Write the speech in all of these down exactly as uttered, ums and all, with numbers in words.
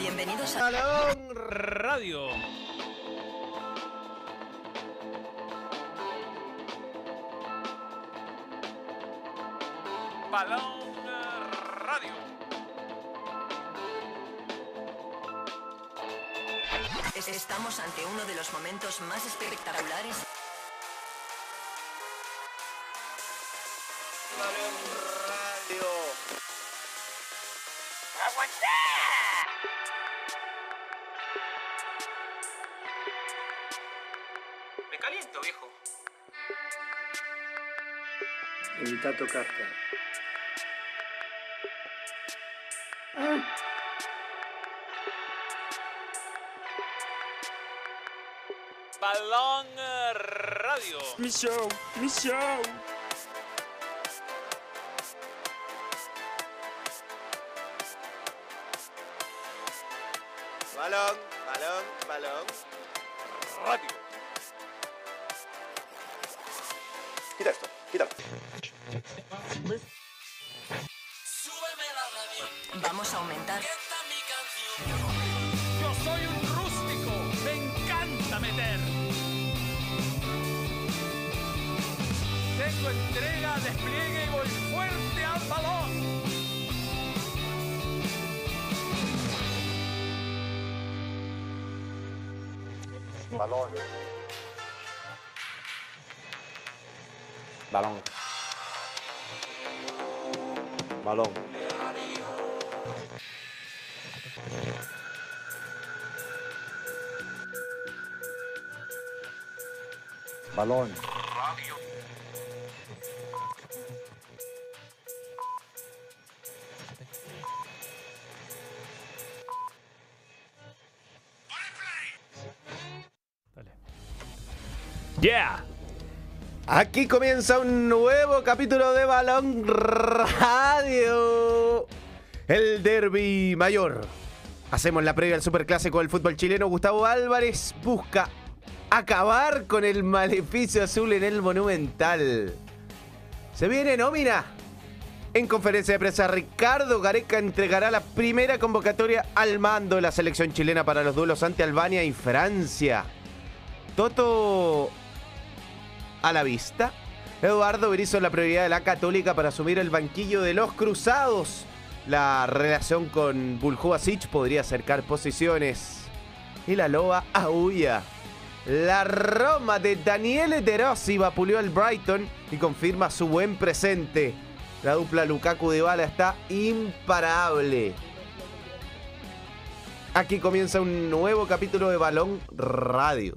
Bienvenidos a Balón Radio. Balón Radio. Estamos ante uno de los momentos más espectaculares. Balón Radio. ¡Aguanta! Me caliento, viejo. Evita tocarte. Balón Radio. Mi show, mi show. Balón, balón, balón. Radio. Quita esto, quítalo. Vamos a aumentar. Yo soy un rústico. Me encanta meter. Tengo entrega, despliegue y voy fuerte al balón. Balón. Balón. Balón. Balón. Yeah. Aquí comienza un nuevo capítulo de Balón Radio. El derbi mayor. Hacemos la previa al superclásico del fútbol chileno. Gustavo Álvarez busca acabar con el maleficio azul en el Monumental. Se viene nómina. En conferencia de prensa, Ricardo Gareca entregará la primera convocatoria al mando de la selección chilena para los duelos ante Albania y Francia. Toto a la vista. Eduardo Berizzo la prioridad de la Católica para asumir el banquillo de los Cruzados. La relación con Buljubasic podría acercar posiciones. Y la Loba aúlla. La Roma de Daniele De Rossi vapuleó al Brighton y confirma su buen presente. La dupla Lukaku-Dybala está imparable. Aquí comienza un nuevo capítulo de Balón Radio.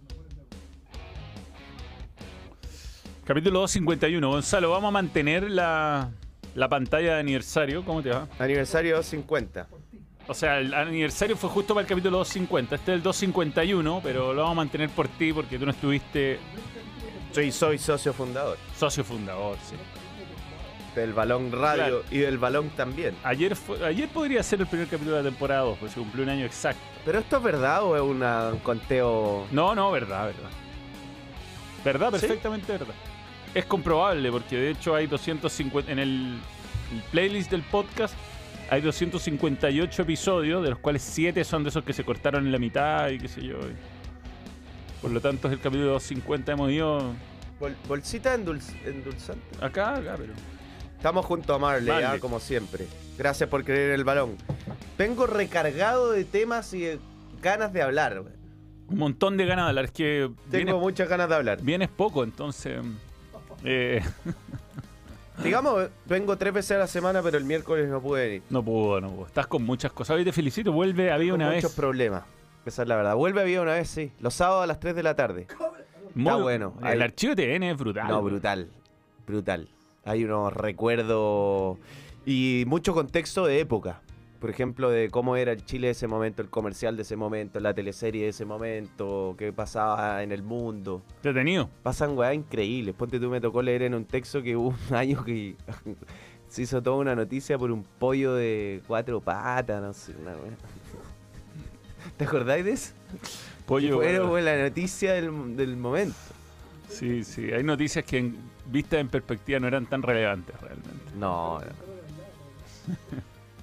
Capítulo doscientos cincuenta y uno. Gonzalo, vamos a mantener la, la pantalla de aniversario. ¿Cómo te va? Aniversario doscientos cincuenta. O sea, el aniversario fue justo para el capítulo doscientos cincuenta. Este es el doscientos cincuenta y uno, pero lo vamos a mantener por ti porque tú no estuviste Soy, soy socio fundador socio fundador, sí. del Balón Radio Claro. y del Balón también. Ayer fue, ayer podría ser el primer capítulo de la temporada dos, porque se cumplió un año exacto. ¿Pero esto es verdad o es una- un conteo? No, no, verdad, verdad. Verdad, ¿Sí? perfectamente verdad. Es comprobable porque de hecho hay doscientos cincuenta en el, el playlist del podcast. Hay doscientos cincuenta y ocho episodios, de los cuales siete son de esos que se cortaron en la mitad y qué sé yo. y Por lo tanto, es el capítulo doscientos cincuenta. Hemos ido Bol- bolsita endulz- endulzante. acá, acá, pero... Estamos junto a Marley, Marley. ah, como siempre. Gracias por creer en el Balón. Vengo recargado de temas y de ganas de hablar. güey. Un montón de ganas de hablar. Es que Tengo vienes, muchas ganas de hablar. vienes poco, entonces... eh, Digamos, vengo tres veces a la semana, pero el miércoles no pude venir. no puedo, no puedo. Estás con muchas cosas. Hoy te felicito. Vuelve, había Con una muchos vez... problemas. Esa es la verdad. Vuelve había una vez, sí. Los sábados a las tres de la tarde. Muy- Está bueno. El Ahí- archivo T N es brutal. No, brutal. Brutal. Hay unos recuerdos y mucho contexto de época. Por ejemplo, de cómo era el Chile de ese momento, el comercial de ese momento, la teleserie de ese momento, qué pasaba en el mundo. Entretenido. Pasan weas increíbles. Ponte tú, me tocó leer en un texto que hubo un año que se hizo toda una noticia por un pollo de cuatro patas, no sé, una wea. ¿Te acordáis de eso? Pollo. Fue bueno. como la noticia del, del momento. Sí, sí. Hay noticias que en, vistas en perspectiva no eran tan relevantes realmente. No, no.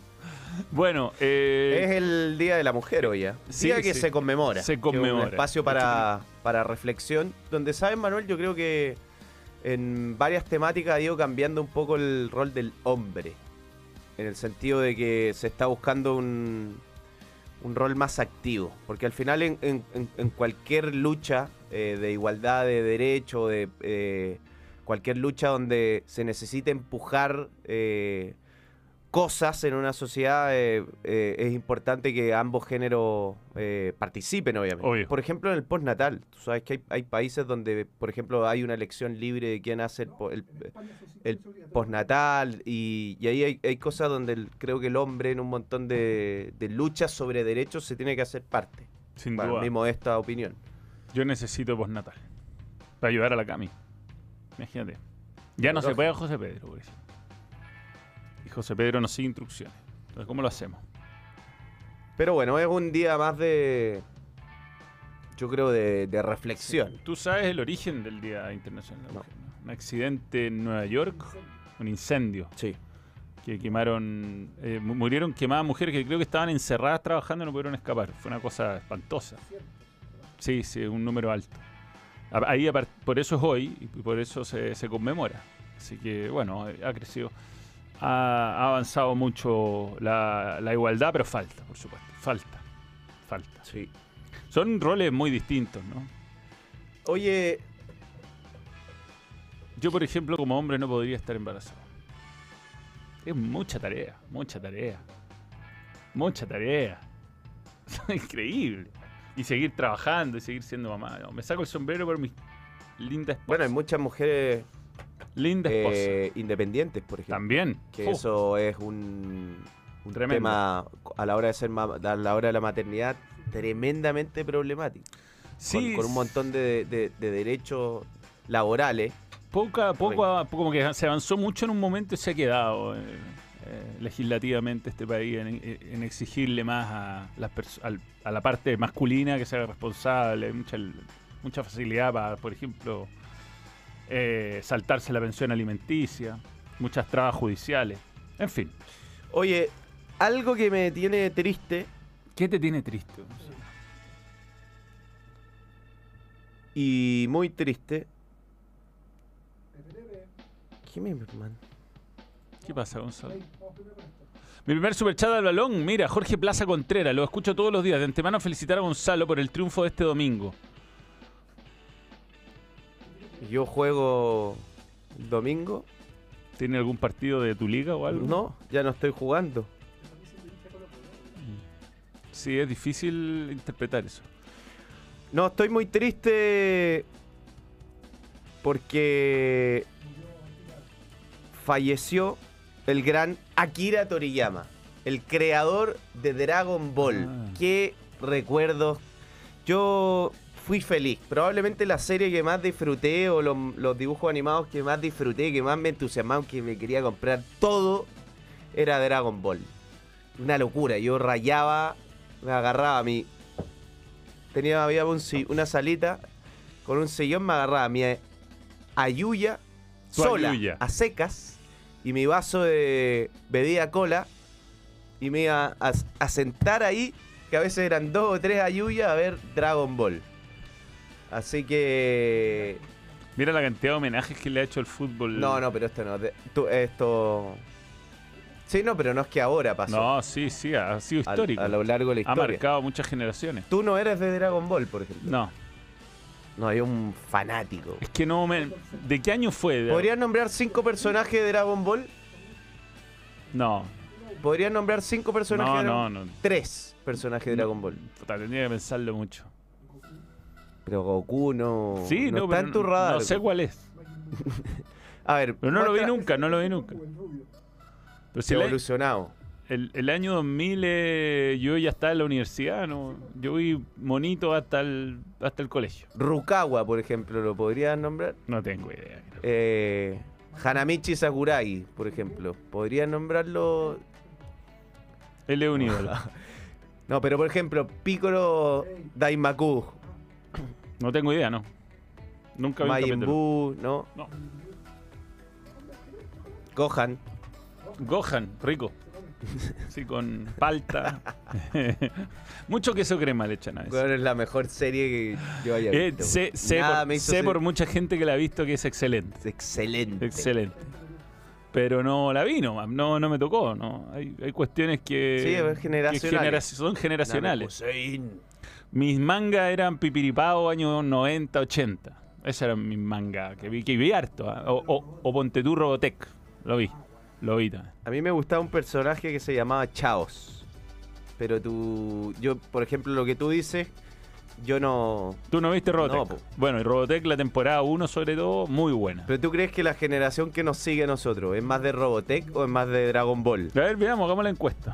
Bueno, eh, Es el Día de la Mujer hoy, ¿eh? Sí, Día que sí. se conmemora. Se que es conmemora. un espacio para, para reflexión. Donde, ¿sabes, Manuel? Yo creo que en varias temáticas ha ido cambiando un poco el rol del hombre. En el sentido de que se está buscando un, un rol más activo. Porque al final en, en- en- en cualquier lucha eh, de igualdad de derecho, de eh, cualquier lucha donde se necesite empujar eh, cosas en una sociedad, eh, eh, es importante que ambos géneros eh, participen, obviamente. Obvio. Por ejemplo, en el postnatal. Tú sabes que hay, hay países donde, por ejemplo, hay una elección libre de quién hace el, po- el, el postnatal y, y ahí hay, hay cosas donde el- creo que el hombre en un montón de, de luchas sobre derechos se tiene que hacer parte. sin Para duda. mi modesta opinión. Yo necesito postnatal. Para ayudar a la Cami. Imagínate. Ya no se Lógico. puede a José Pedro, por ejemplo. Y José Pedro no sigue instrucciones. Entonces, ¿cómo lo hacemos? Pero bueno, es un día más de, yo creo, de, de reflexión. ¿Tú sabes el origen del Día Internacional de la No. Mujer? ¿no? Un accidente en Nueva York, un incendio, Sí. que quemaron, eh, mu- murieron quemadas mujeres que creo que estaban encerradas trabajando y no pudieron escapar. Fue una cosa espantosa. Sí, sí, un número alto. A- Ahí apar- por eso es hoy y por eso se, se conmemora. Así que bueno, eh, ha crecido. Ha, ha avanzado mucho la, la igualdad, pero falta, por supuesto. Falta. Falta. Sí. Son roles muy distintos, ¿no? Oye, Yo, por ejemplo, como hombre no podría estar embarazado. Es mucha tarea, mucha tarea. Mucha tarea. Es increíble. Y seguir trabajando y seguir siendo mamá. No, me saco el sombrero por mi linda esposa. bueno, hay muchas mujeres linda esposa. eh, independientes, por ejemplo. También. Que Fu. eso es un, un Tremendo. tema a la hora de ser ma- a la hora de la maternidad tremendamente problemático. Sí, con, con un montón de, de- de derechos laborales. Poca, poco, a- como que se avanzó mucho en un momento y se ha quedado eh, eh, legislativamente este país en, en exigirle más a, las perso- al- a la parte masculina que se haga responsable. Hay mucha, mucha facilidad para, por ejemplo, eh, saltarse la pensión alimenticia, muchas trabas judiciales. En fin, Oye, algo que me tiene triste ¿qué te tiene triste? y muy triste. ¿Qué me man? ¿Qué pasa, Gonzalo? Mi primer superchat al balón, mira, Jorge Plaza Contreras, lo escucho todos los días. De antemano felicitar a Gonzalo por el triunfo de este domingo. Yo juego el domingo. ¿Tiene algún partido de tu liga o algo? No, ya no estoy jugando. Sí, es difícil interpretar eso. No, estoy muy triste porque falleció el gran Akira Toriyama, el creador de Dragon Ball. Ah. Qué recuerdos. Yo fui feliz. Probablemente la serie que más disfruté o los, los dibujos animados que más disfruté, que más me entusiasmaban, que me quería comprar todo, era Dragon Ball. Una locura. Yo rayaba, me agarraba a mi... Tenía, había un si- una salita con un sillón, me agarraba mi ayuya Tu sola, ayuya. a secas, y mi vaso de bebida cola, y me iba a, a sentar ahí, que a veces eran dos o tres ayuyas, a ver Dragon Ball. Así que... Mira la cantidad de homenajes que le ha hecho el fútbol. No, no, pero esto no. de- tú- esto... Sí, no, pero no es que ahora pasó. No, sí, sí, ha sido a, histórico. a lo largo de la Ha historia. marcado muchas generaciones. Tú no eres de Dragon Ball, por ejemplo. No, No, hay un fanático. es que no me... ¿De qué año fue? ¿Podrías nombrar cinco personajes de Dragon Ball? No, ¿Podrías nombrar cinco personajes no, de Dragon no, no. Tres personajes de Dragon Ball. Puta, tendría que pensarlo mucho. Pero Goku no, Sí, no, está pero en tu radar. no sé cuál es. A ver, Pero no lo vi muestra- nunca, no lo vi nunca. Pero si el, Evolucionado. el- el año dos mil eh, yo ya estaba en la universidad, ¿no? Yo vi monito hasta el, hasta el colegio. Rukawa, por ejemplo, ¿lo podrías nombrar? No tengo idea. creo. Eh, Hanamichi Sakurai, por ejemplo. ¿Podrías nombrarlo? Él es un ídolo. No, pero por ejemplo, Piccolo Daimaku, No tengo idea, no. Nunca vi un Majin capítulo. Buu, ¿no? No. Gohan. Gohan, rico. Sí, con palta. Mucho queso crema le echan a veces. Bueno, es la mejor serie que yo haya Eh, visto. sé sé, Nada por, me hizo sé ser- por mucha gente que la ha visto que es excelente. Es excelente. Excelente. Pero no la vi nomás, no, no me tocó. No. Hay, hay cuestiones que, Sí, es que generacional. genera- son generacionales. Hussein. Mis mangas eran Pipiripao años noventa, ochenta. Ese era mi manga que vi, que vi harto. ¿ah? O, o, o Ponte tú Robotech. Lo vi. Lo vi también. A mí me gustaba un personaje que se llamaba Chaos. Pero tú, yo, por ejemplo, lo que tú dices, yo no... ¿Tú no viste Robotech? No, po. Bueno, y Robotech, la temporada uno sobre todo, muy buena. ¿Pero tú crees que la generación que nos sigue a nosotros es más de Robotech o es más de Dragon Ball? A ver, veamos, hagamos la encuesta.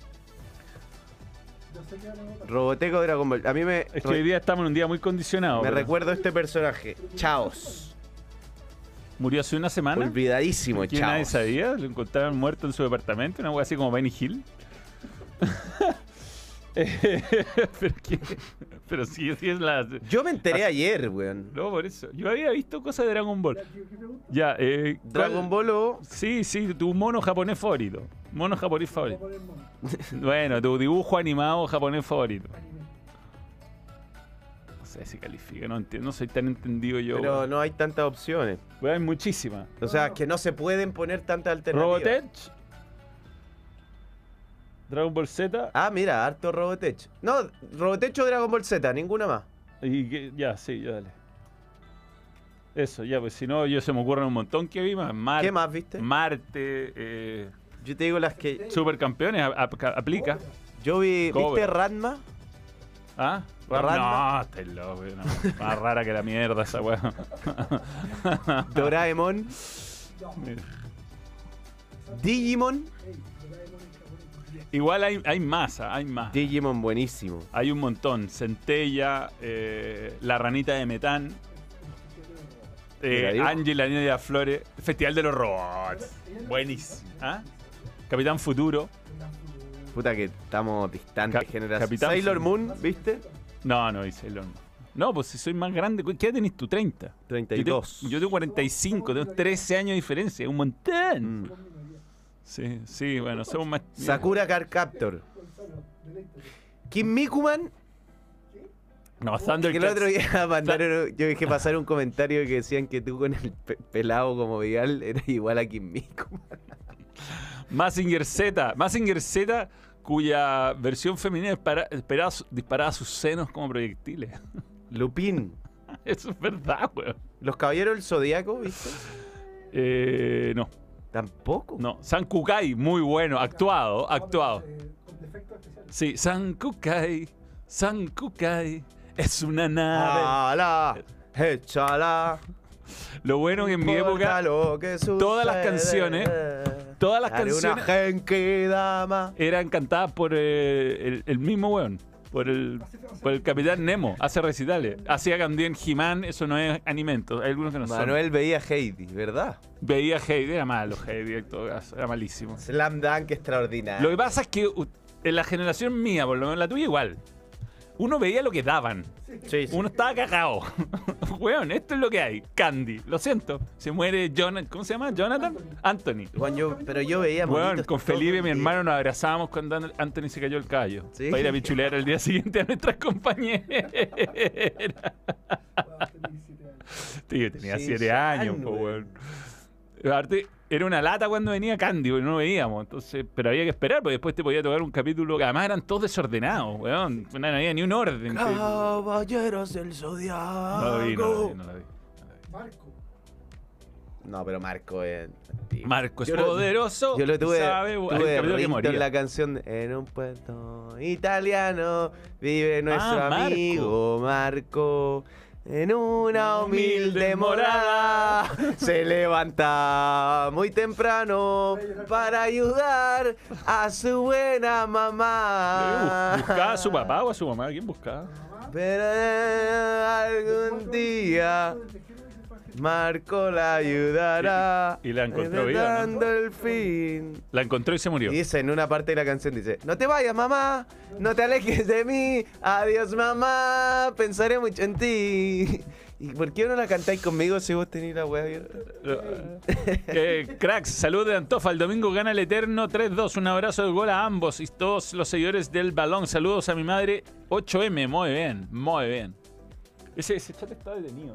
¿Robotech o Dragon Ball? A mí me, Es que hoy día estamos en un día muy condicionado. me pero recuerdo este personaje, Chaos. Murió hace una semana. Olvidadísimo, ¿Quién nadie Chaos. sabía? Lo encontraron muerto en su departamento, una wea así como Benny Hill. Eh, pero, ¿qué? Pero sí, sí es la... Yo me enteré ayer, weón. No, por eso. Yo había visto cosas de Dragon Ball. Ya, eh... ¿cuál- Dragon Ball o... Sí, sí, tu mono japonés favorito. Mono japonés favorito. Bueno, tu dibujo animado japonés favorito. No sé si califica, no entiendo, no soy tan entendido yo. Pero weón. no hay tantas opciones. Weón, hay muchísimas. O sea, que no se pueden poner tantas alternativas. Robotech. Dragon Ball Z. Ah, mira, harto Robotech. No, Robotech o Dragon Ball Z, ninguna más. Y que- ya, sí, ya dale. Eso, ya, pues si no, yo se me ocurren un montón que vi más. Mar- ¿Qué más viste? Marte, eh, Yo te digo las que... Supercampeones, a- a- aplica. Yo vi... Cover. ¿Viste Ranma? ¿Ah? Ranma. No, estás loco, no. Más rara que la mierda esa weá. Doraemon. Digimon. Igual hay, hay más, ah, hay más. Digimon buenísimo. Hay un montón. Centella, eh, La Ranita de Metán, Mira, eh, digo. Angie, la niña de las flores, Festival de los Robots. Buenísimo. ¿Ah? Capitán Futuro. Puta que estamos distantes Ca- generación. Capitán Sailor Fu- Moon, ¿viste? No, no hice el horno. No, pues si soy más grande. ¿Qué edad tenés tú? treinta. treinta y dos. Yo tengo, yo tengo cuarenta y cinco, tengo trece años de diferencia. Un montón. Mm. Sí, sí, bueno, somos más. Sakura Card Captor. Kim Mikuman. No, Que el Thundercats. otro día mandaron, yo dije pasar un comentario que decían que tú con el pe- pelado como Vidal eras igual a Kim Mikuman. Mazinger Z. Mazinger Z, cuya versión femenina dispara- disparaba, su- disparaba sus senos como proyectiles. Lupin. Eso es verdad, weón. Los Caballeros del Zodíaco, ¿viste? Eh, no, Tampoco. no. San Kukai, muy bueno. Actuado, actuado. Sí, San Kukai. San Kukai. Es una nave. ¡Hala! ¡Échala! Lo bueno que en mi Importa época lo que todas las sucede. canciones, todas las Haré canciones- una genki dama. eran cantadas por eh, el, el mismo weón. Por el, por el Capitán Nemo. Hace recitales. Hacía también He-Man. Eso no es alimento. Hay algunos que no son. Manuel veía Heidi, ¿verdad? Veía Heidi. Era malo Heidi en todo caso. Era malísimo. Slam Dunk extraordinario. Lo que pasa es que uh, en la generación mía, por lo menos la tuya igual, uno veía lo que daban. Sí, sí. Uno estaba cagado. Weón, esto es lo que hay. Candy. Lo siento. Se muere Jonathan. ¿Cómo se llama? Jonathan. Anthony. Juan, yo- pero yo veía Weón, monitos con todo Felipe, el mi día. hermano, nos abrazábamos cuando An- Anthony se cayó el callo. ¿Sí? Para ir a pichulear el día siguiente a nuestras compañeras. Tío, tenía Sí, siete sí, años, años, po, weón. weón. Aparte, era una lata cuando venía Candy, porque no lo veíamos. Entonces, pero había que esperar, porque después te podía tocar un capítulo que además eran todos desordenados, weón. No había ni un orden. Caballeros del Zodiaco. No lo vi, no lo vi, no lo vi. No, pero Marco es antiguo. Marco es Yo lo- poderoso. Yo lo tuve, sabe, hay un tuve capítulo que rinto moría. en la canción En un puerto italiano vive nuestro Ah, Marco. amigo Marco. En una humilde Humilde morada se levanta muy temprano para ayudar a su buena mamá. ¿Buscaba a su papá o a su mamá? ¿Quién buscaba? Pero algún día Marco la ayudará. Y- y la encontró viva, ¿no? enfrentando el fin. La encontró y se murió. Y dice en una parte de la canción, dice, no te vayas mamá, no te alejes de mí, adiós mamá, pensaré mucho en ti. ¿Y por qué no la cantáis conmigo si vos tenéis la weá? Eh, cracks, salud de Antofa. El domingo gana el Eterno tres dos. Un abrazo de gol a ambos y todos los seguidores del balón. Saludos a mi madre ocho eme. Muy bien, muy bien. Ese, ese chat está detenido,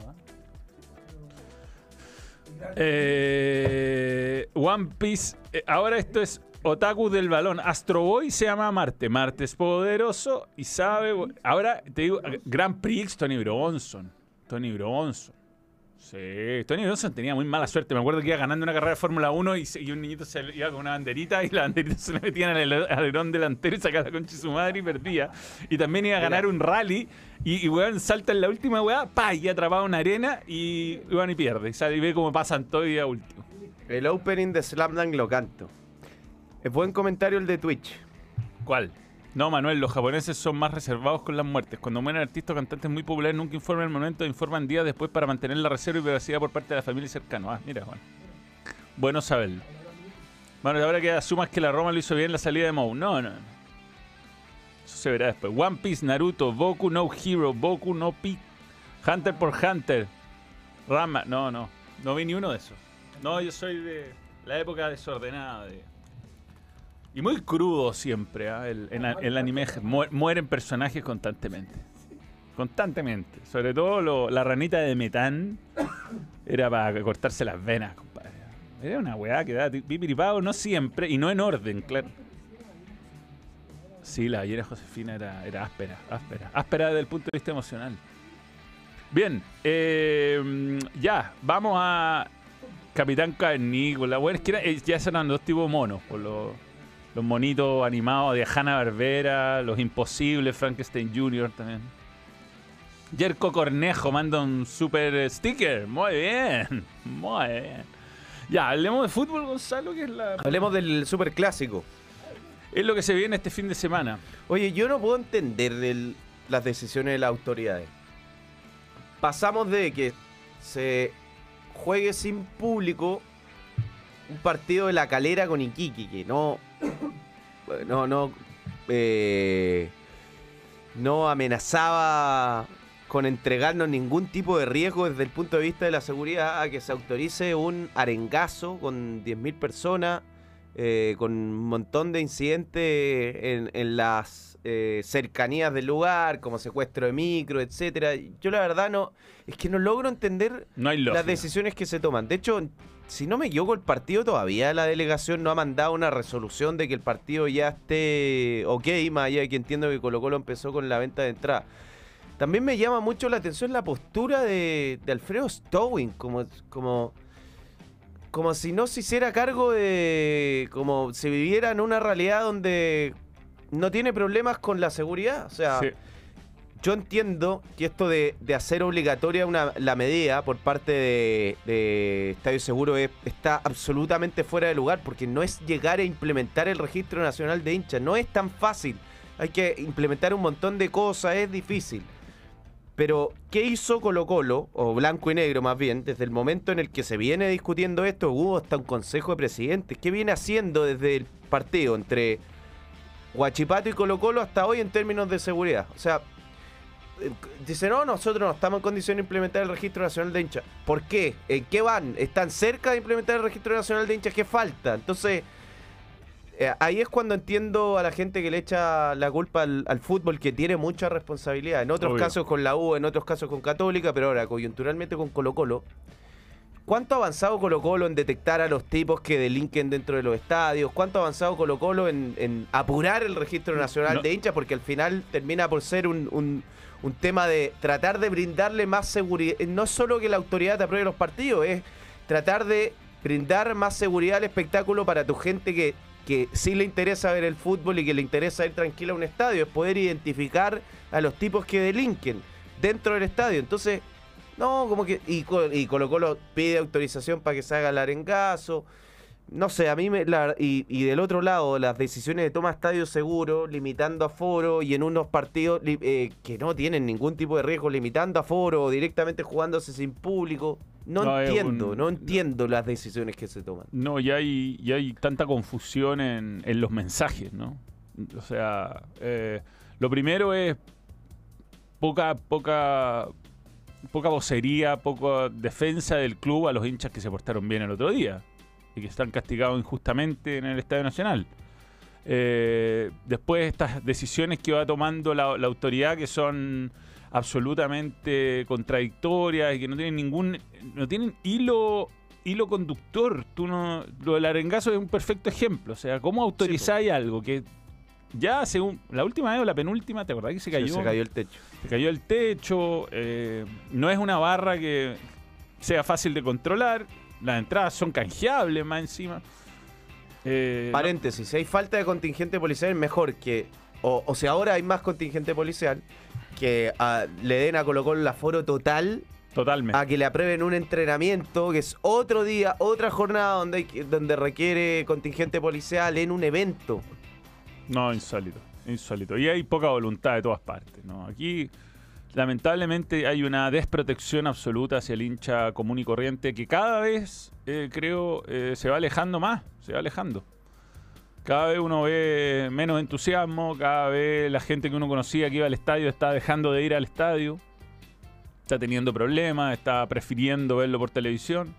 ¿eh? Eh, One Piece. Eh, ahora esto es Otaku del balón. Astro Boy se llama Marte. Marte es poderoso y sabe. Ahora te digo, Grand Prix, Tony Bronson. Tony Bronson. Sí, Tony Bronson tenía muy mala suerte. Me acuerdo que iba ganando una carrera de Fórmula uno y, se, y un niñito se iba con una banderita y la banderita se le metían en el alerón delantero y sacaba la concha de su madre y perdía. Y también iba a ganar un rally y, y weón, salta en la última weá, pa, y atrapaba una arena y weón y pierde. Y, sale, y ve cómo pasan todo y a último. El opening de Slam Dunk lo canto. Es buen comentario el de Twitch. ¿Cuál? No, Manuel, los japoneses son más reservados con las muertes. Cuando mueren artistas o cantantes muy populares, nunca informan el momento, informan días después para mantener la reserva y privacidad por parte de la familia cercana. Ah, mira, Juan. Bueno saberlo. Bueno, ahora que asumas que la Roma lo hizo bien la salida de Mou. No, no, no. Eso se verá después. One Piece, Naruto, Boku no Hero, Boku no Pico, Hunter por Hunter, Rama. No, no. No vi ni uno de esos. No, yo soy de la época desordenada de... Y muy crudo siempre, ¿eh? el, el, el anime mu mueren personajes constantemente. Constantemente. Sobre todo lo, la ranita de Metán era para cortarse las venas, compadre. Era una weá que da pipiripao, no siempre, y no en orden, claro. Sí, la ballena Josefina era, era áspera, áspera. Áspera desde el punto de vista emocional. Bien, eh, ya, vamos a Capitán Cavernícola. Bueno, es que era, ya eran dos tipos monos, por los... Los monitos animados de Hanna-Barbera, Los Imposibles, Frankenstein junior también. Jerko Cornejo manda un super sticker. Muy bien, muy bien. Ya, hablemos de fútbol, Gonzalo, que es la... Hablemos del super clásico. Es lo que se viene este fin de semana. Oye, yo no puedo entender el, las decisiones de las autoridades. Pasamos de que se juegue sin público un partido de La Calera con Iquique, que no... No, no... Eh, no amenazaba con entregarnos ningún tipo de riesgo desde el punto de vista de la seguridad, a que se autorice un arengazo con diez mil personas, eh, con un montón de incidentes en, en las eh, cercanías del lugar, como secuestro de micro, etcétera. Yo la verdad no... Es que no logro entender no hay las decisiones que se toman. De hecho, si no me equivoco, el partido todavía, la delegación no ha mandado una resolución de que el partido ya esté ok, más allá de que entiendo que Colo-Colo empezó con la venta de entrada. También me llama mucho la atención la postura de, de Alfredo Stowing, como, como, como si no se hiciera cargo de... como si viviera en una realidad donde no tiene problemas con la seguridad. O sea... Sí. Yo entiendo que esto de, de hacer obligatoria una, la medida por parte de, de Estadio Seguro es, está absolutamente fuera de lugar, porque no es llegar a implementar el Registro Nacional de Hinchas, no es tan fácil. Hay que implementar un montón de cosas, es difícil. Pero, ¿qué hizo Colo-Colo, o Blanco y Negro más bien, desde el momento en el que se viene discutiendo esto? Hubo hasta un consejo de presidentes. ¿Qué viene haciendo desde el partido entre Huachipato y Colo-Colo hasta hoy en términos de seguridad? O sea... Dice, no, nosotros no estamos en condición de implementar el Registro Nacional de Hinchas. ¿Por qué? ¿En qué van? ¿Están cerca de implementar el Registro Nacional de Hinchas? ¿Qué falta? Entonces, eh, ahí es cuando entiendo a la gente que le echa la culpa al, al fútbol, que tiene mucha responsabilidad. En otros Obvio. casos con la U, en otros casos con Católica, pero ahora coyunturalmente con Colo-Colo. ¿Cuánto ha avanzado Colo-Colo en detectar a los tipos que delinquen dentro de los estadios? ¿Cuánto ha avanzado Colo-Colo en, en apurar el Registro Nacional no. de Hinchas? Porque al final termina por ser un... un Un tema de tratar de brindarle más seguridad. No es solo que la autoridad te apruebe los partidos, es tratar de brindar más seguridad al espectáculo para tu gente que, que sí le interesa ver el fútbol y que le interesa ir tranquila a un estadio. Es poder identificar a los tipos que delinquen dentro del estadio. Entonces, no, como que... Y, y Colo-Colo pide autorización para que se haga el arengazo. No sé, a mí me... La, y, y del otro lado, las decisiones de toma estadio seguro, limitando aforo, y en unos partidos eh, que no tienen ningún tipo de riesgo, limitando aforo, o directamente jugándose sin público. No, no entiendo, un, no entiendo las decisiones que se toman. No, y hay, y hay tanta confusión en, en los mensajes, ¿no? O sea, eh, lo primero es poca, poca poca vocería, poca defensa del club a los hinchas que se portaron bien el otro día y que están castigados injustamente en el Estadio Nacional. Eh, después estas decisiones que va tomando la, la autoridad, que son absolutamente contradictorias y que no tienen ningún no tienen hilo hilo conductor. Tú no, lo del arengazo es un perfecto ejemplo. O sea, ¿cómo autorizáis sí, algo que ya según la última vez o la penúltima, te acordás que se cayó? Sí, se cayó el techo. Se cayó el techo. Eh, no es una barra que sea fácil de controlar. Las entradas son canjeables más encima. Eh, Paréntesis, no. Si hay falta de contingente policial, es mejor que, o, o sea, ahora hay más contingente policial, que a, le den a Colo-Colo el aforo total. Totalmente. A que le aprueben un entrenamiento, que es otro día, otra jornada donde, hay, donde requiere contingente policial en un evento. No, insólito, insólito. Y hay poca voluntad de todas partes, ¿no? Aquí, lamentablemente, hay una desprotección absoluta hacia el hincha común y corriente que cada vez, eh, creo, eh, se va alejando más, se va alejando. Cada vez uno ve menos entusiasmo, cada vez la gente que uno conocía que iba al estadio está dejando de ir al estadio, está teniendo problemas, está prefiriendo verlo por televisión,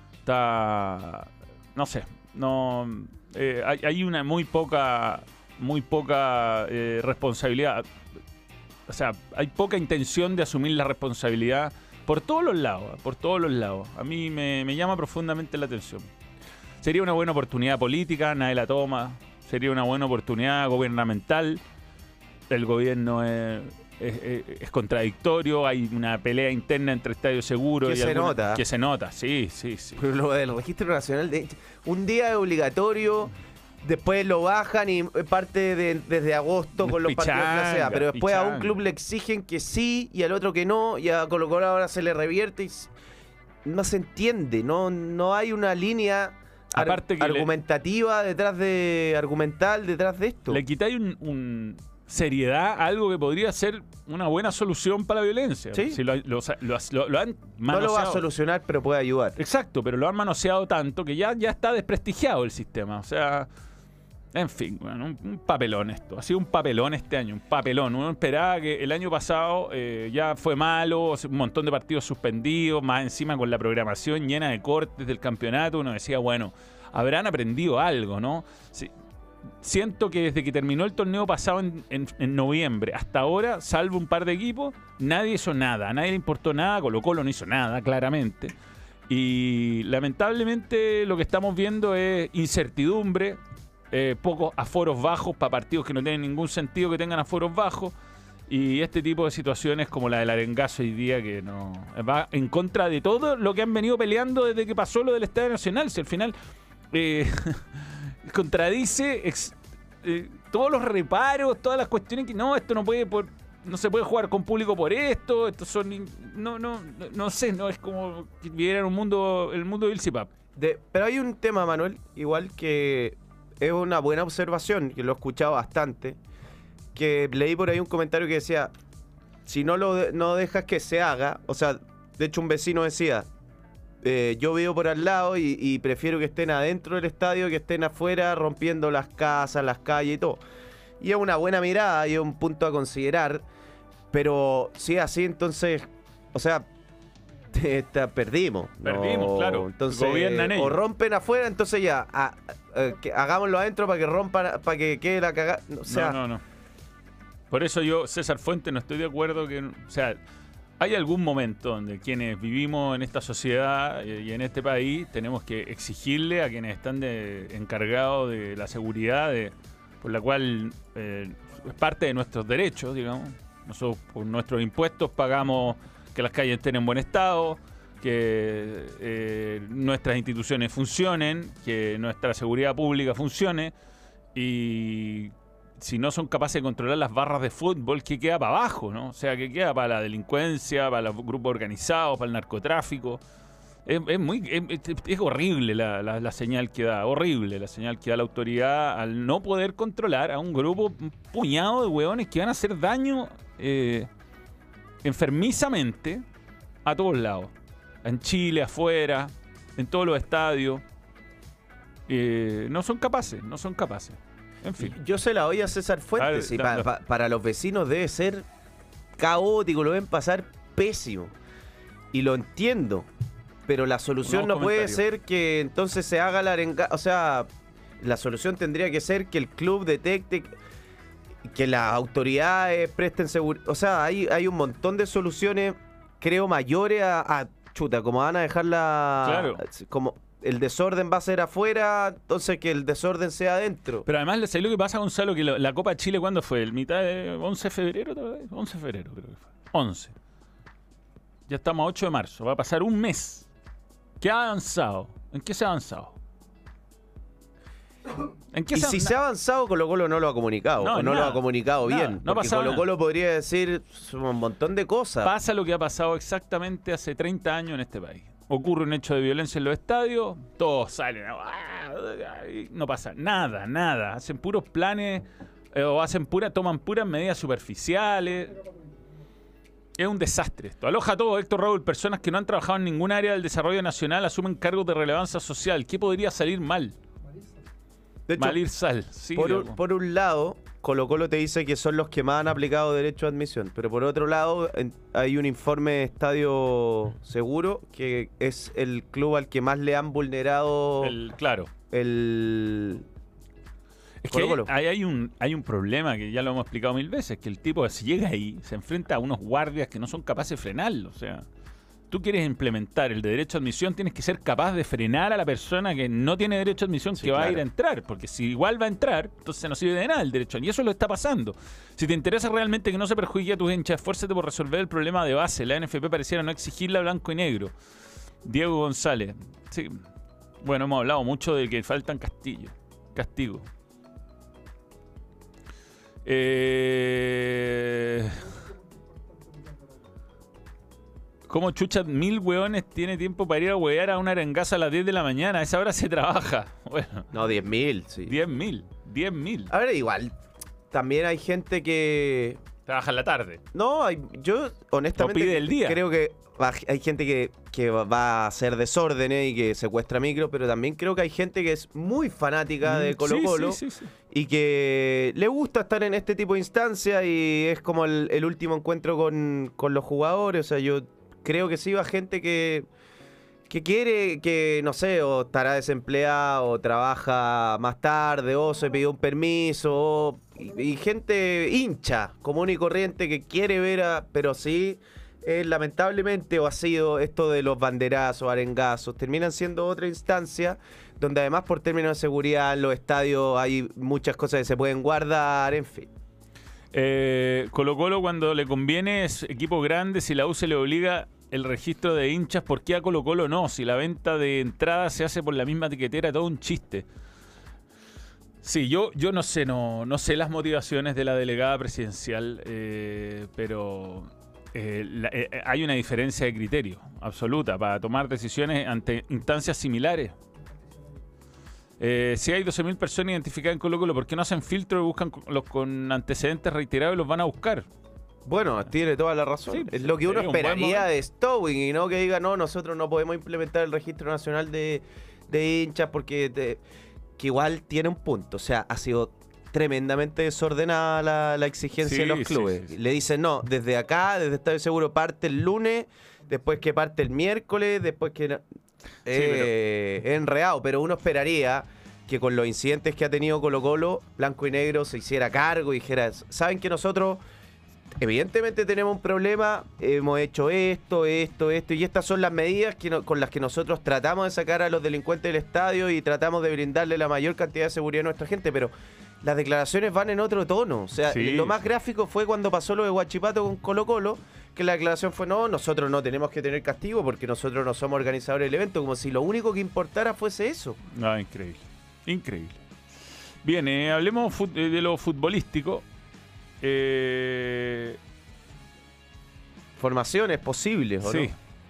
está, no sé, no, eh, hay, hay una muy poca, muy poca eh, responsabilidad. O sea, hay poca intención de asumir la responsabilidad por todos los lados, por todos los lados. A mí me, me llama profundamente la atención. Sería una buena oportunidad política, nadie la toma. Sería una buena oportunidad gubernamental. El gobierno es, es, es, es contradictorio, hay una pelea interna entre Estadio Seguro que y se alguna, nota. Que se nota, sí, sí, sí. Pero lo del Registro Nacional de Hinchas, un día es obligatorio. Después lo bajan y parte de, desde agosto con los Pichanga, partidos de clase A. Pero después pichanga. a un club le exigen que sí y al otro que no. Y a Colo-Colo ahora se le revierte y no se entiende. No, no hay una línea ar Aparte que argumentativa le, detrás de argumental detrás de esto. Le quitáis un, un seriedad a algo que podría ser una buena solución para la violencia. ¿Sí? Si lo, lo, lo, lo, lo han manoseado. No lo va a solucionar, pero puede ayudar. Exacto, pero lo han manoseado tanto que ya, ya está desprestigiado el sistema. O sea... En fin, bueno, un, un papelón esto. Ha sido un papelón este año, un papelón. Uno esperaba que el año pasado eh, ya fue malo, un montón de partidos suspendidos, más encima con la programación llena de cortes del campeonato. Uno decía, bueno, habrán aprendido algo, ¿no? Sí, siento que desde que terminó el torneo pasado en, en, en noviembre hasta ahora, salvo un par de equipos, nadie hizo nada, a nadie le importó nada. Colo-Colo no hizo nada, claramente. Y lamentablemente lo que estamos viendo es incertidumbre. Eh, pocos aforos bajos para partidos que no tienen ningún sentido que tengan aforos bajos, y este tipo de situaciones como la del arengazo hoy día, que no va en contra de todo lo que han venido peleando desde que pasó lo del Estadio Nacional. Si al final eh, contradice ex, eh, todos los reparos, todas las cuestiones que no, esto no puede por, no se puede jugar con público por esto, estos son no no no, no sé, no es como que vivieran un mundo el mundo del Cipap. De, pero hay un tema, Manuel, igual que es una buena observación, que lo he escuchado bastante, que leí por ahí un comentario que decía, si no lo de, no dejas que se haga, o sea, de hecho un vecino decía, eh, yo vivo por al lado y, y prefiero que estén adentro del estadio que estén afuera rompiendo las casas, las calles y todo. Y es una buena mirada y es un punto a considerar, pero si es así, entonces, o sea... Esta, perdimos. Perdimos, no, claro. Entonces, Gobiernan ellos. O rompen afuera, entonces ya, a, a, que hagámoslo adentro para que rompan, para que quede la cagada. O sea, no, no, no. Por eso yo, César Fuentes, no estoy de acuerdo que... O sea, hay algún momento donde quienes vivimos en esta sociedad y en este país tenemos que exigirle a quienes están de, encargados de la seguridad, de, por la cual eh, es parte de nuestros derechos, digamos. Nosotros por nuestros impuestos pagamos... que las calles estén en buen estado, que eh, nuestras instituciones funcionen, que nuestra seguridad pública funcione, y si no son capaces de controlar las barras de fútbol, ¿qué queda para abajo, no? O sea, ¿qué queda para la delincuencia, para los grupos organizados, para el narcotráfico? Es, es muy es, es horrible la, la, la señal que da, horrible la señal que da la autoridad al no poder controlar a un grupo, un puñado de hueones que van a hacer daño... Eh, enfermizamente a todos lados, en Chile, afuera, en todos los estadios. Eh, no son capaces, no son capaces. En fin. Yo se la doy a César Fuentes, ver, y pa, pa, para los vecinos debe ser caótico, lo ven pasar pésimo. y lo entiendo, pero la solución Nuevos no puede comentarios. ser que entonces se haga la arenga, o sea, la solución tendría que ser que el club detecte, que las autoridades presten seguridad, o sea, hay, hay un montón de soluciones, creo, mayores a, a chuta, como van a dejar la... Claro. Como el desorden va a ser afuera, entonces que el desorden sea adentro. Pero además, ¿sabes lo que pasa, Gonzalo? Que lo- la Copa de Chile, ¿cuándo fue? ¿El mitad de once de febrero? tal vez? once de febrero, creo que fue. once. Ya estamos a ocho de marzo. Va a pasar un mes. ¿Qué ha avanzado? ¿En qué se ha avanzado? ¿En qué Y se ha- si na- se ha avanzado, Colo Colo no lo ha comunicado, No, o no nada, lo ha comunicado nada, bien. no ha porque pasado Colo Colo podría decir un montón de cosas. Pasa lo que ha pasado exactamente hace treinta años en este país. Ocurre un hecho de violencia en los estadios, todos salen, ¡ah! y no pasa nada, nada. Hacen puros planes eh, o hacen pura, toman puras medidas superficiales. Es un desastre esto. Aloja a todo, Héctor Raúl. Personas que no han trabajado en ningún área del desarrollo nacional asumen cargos de relevancia social. ¿Qué podría salir mal? De hecho, Malir Sal. Sí, por, un, loco. por un lado, Colo Colo te dice que son los que más han aplicado derecho a admisión, pero por otro lado, en- hay un informe de Estadio Seguro que es el club al que más le han vulnerado el... El- claro. Es que Colo hay, Colo. hay- hay un, hay un problema que ya lo hemos explicado mil veces, que el tipo si llega ahí se enfrenta a unos guardias que no son capaces de frenarlo. O sea, tú quieres implementar el de derecho a admisión, tienes que ser capaz de frenar a la persona que no tiene derecho a admisión Sí, que va a claro. ir a entrar. Porque si igual va a entrar, entonces no sirve de nada el derecho. Y eso lo está pasando. Si te interesa realmente que no se perjudique a tus hinchas, esfuérzate por resolver el problema de base. La N F P pareciera no exigirla blanco y negro. Diego González. Sí. Bueno, hemos hablado mucho de que faltan castillos. Castigo. Eh... ¿Cómo chucha mil hueones tiene tiempo para ir a huear a una arengaza a las diez de la mañana? A esa hora se trabaja. Bueno, No, diez mil, sí. diez mil. diez mil. A ver, igual, también hay gente que... Trabaja en la tarde. No, hay, yo honestamente O pide el día. creo que va- hay gente que, que va a hacer desórdenes y que secuestra micro, pero también creo que hay gente que es muy fanática de Mm, Colo sí, Colo sí, sí, sí. y que le gusta estar en este tipo de instancias y es como el, el último encuentro con, con los jugadores. O sea, yo creo que sí va gente que, que quiere que, no sé, o estará desempleado, o trabaja más tarde, o se pidió un permiso, o- y, y gente hincha, común y corriente que quiere ver a... Pero sí, eh, lamentablemente, o ha sido esto de los banderazos, arengazos, terminan siendo otra instancia donde además por términos de seguridad en los estadios hay muchas cosas que se pueden guardar, en fin. Eh, Colo Colo cuando le conviene es equipo grande, si la U se le obliga el registro de hinchas, ¿por qué a Colo Colo no? Si la venta de entrada se hace por la misma etiquetera, todo un chiste. Sí, yo, yo no sé, no, no sé las motivaciones de la delegada presidencial, eh, pero eh, la- eh, hay una diferencia de criterio absoluta para tomar decisiones ante instancias similares. Eh, si hay doce mil personas identificadas en Colo Colo, ¿por qué no hacen filtro y buscan co- los con antecedentes reiterados y los van a buscar? Bueno, tiene toda la razón. Sí, es lo que uno es un buen esperaría momento. de Stowing y no que diga, no, nosotros no podemos implementar el registro nacional de, de hinchas porque te- que igual tiene un punto. O sea, ha sido tremendamente desordenada la, la exigencia Sí, de los sí, clubes. sí, sí. Le dicen, no, desde acá, desde Estadio Seguro parte el lunes, después que parte el miércoles, después que... no- Eh, es enredado, pero uno esperaría que con los incidentes que ha tenido Colo Colo, Blanco y Negro se hiciera cargo y dijera, saben que nosotros evidentemente tenemos un problema, hemos hecho esto, esto, esto, y estas son las medidas que no- con las que nosotros tratamos de sacar a los delincuentes del estadio y tratamos de brindarle la mayor cantidad de seguridad a nuestra gente, pero las declaraciones van en otro tono. O sea, Sí. lo más gráfico fue cuando pasó lo de Huachipato con Colo Colo, que la declaración fue, no, nosotros no tenemos que tener castigo porque nosotros no somos organizadores del evento, como si lo único que importara fuese eso. No, increíble. Increíble. Bien, eh, hablemos fut- de lo futbolístico. Eh, Formaciones posibles, ¿o sí. no?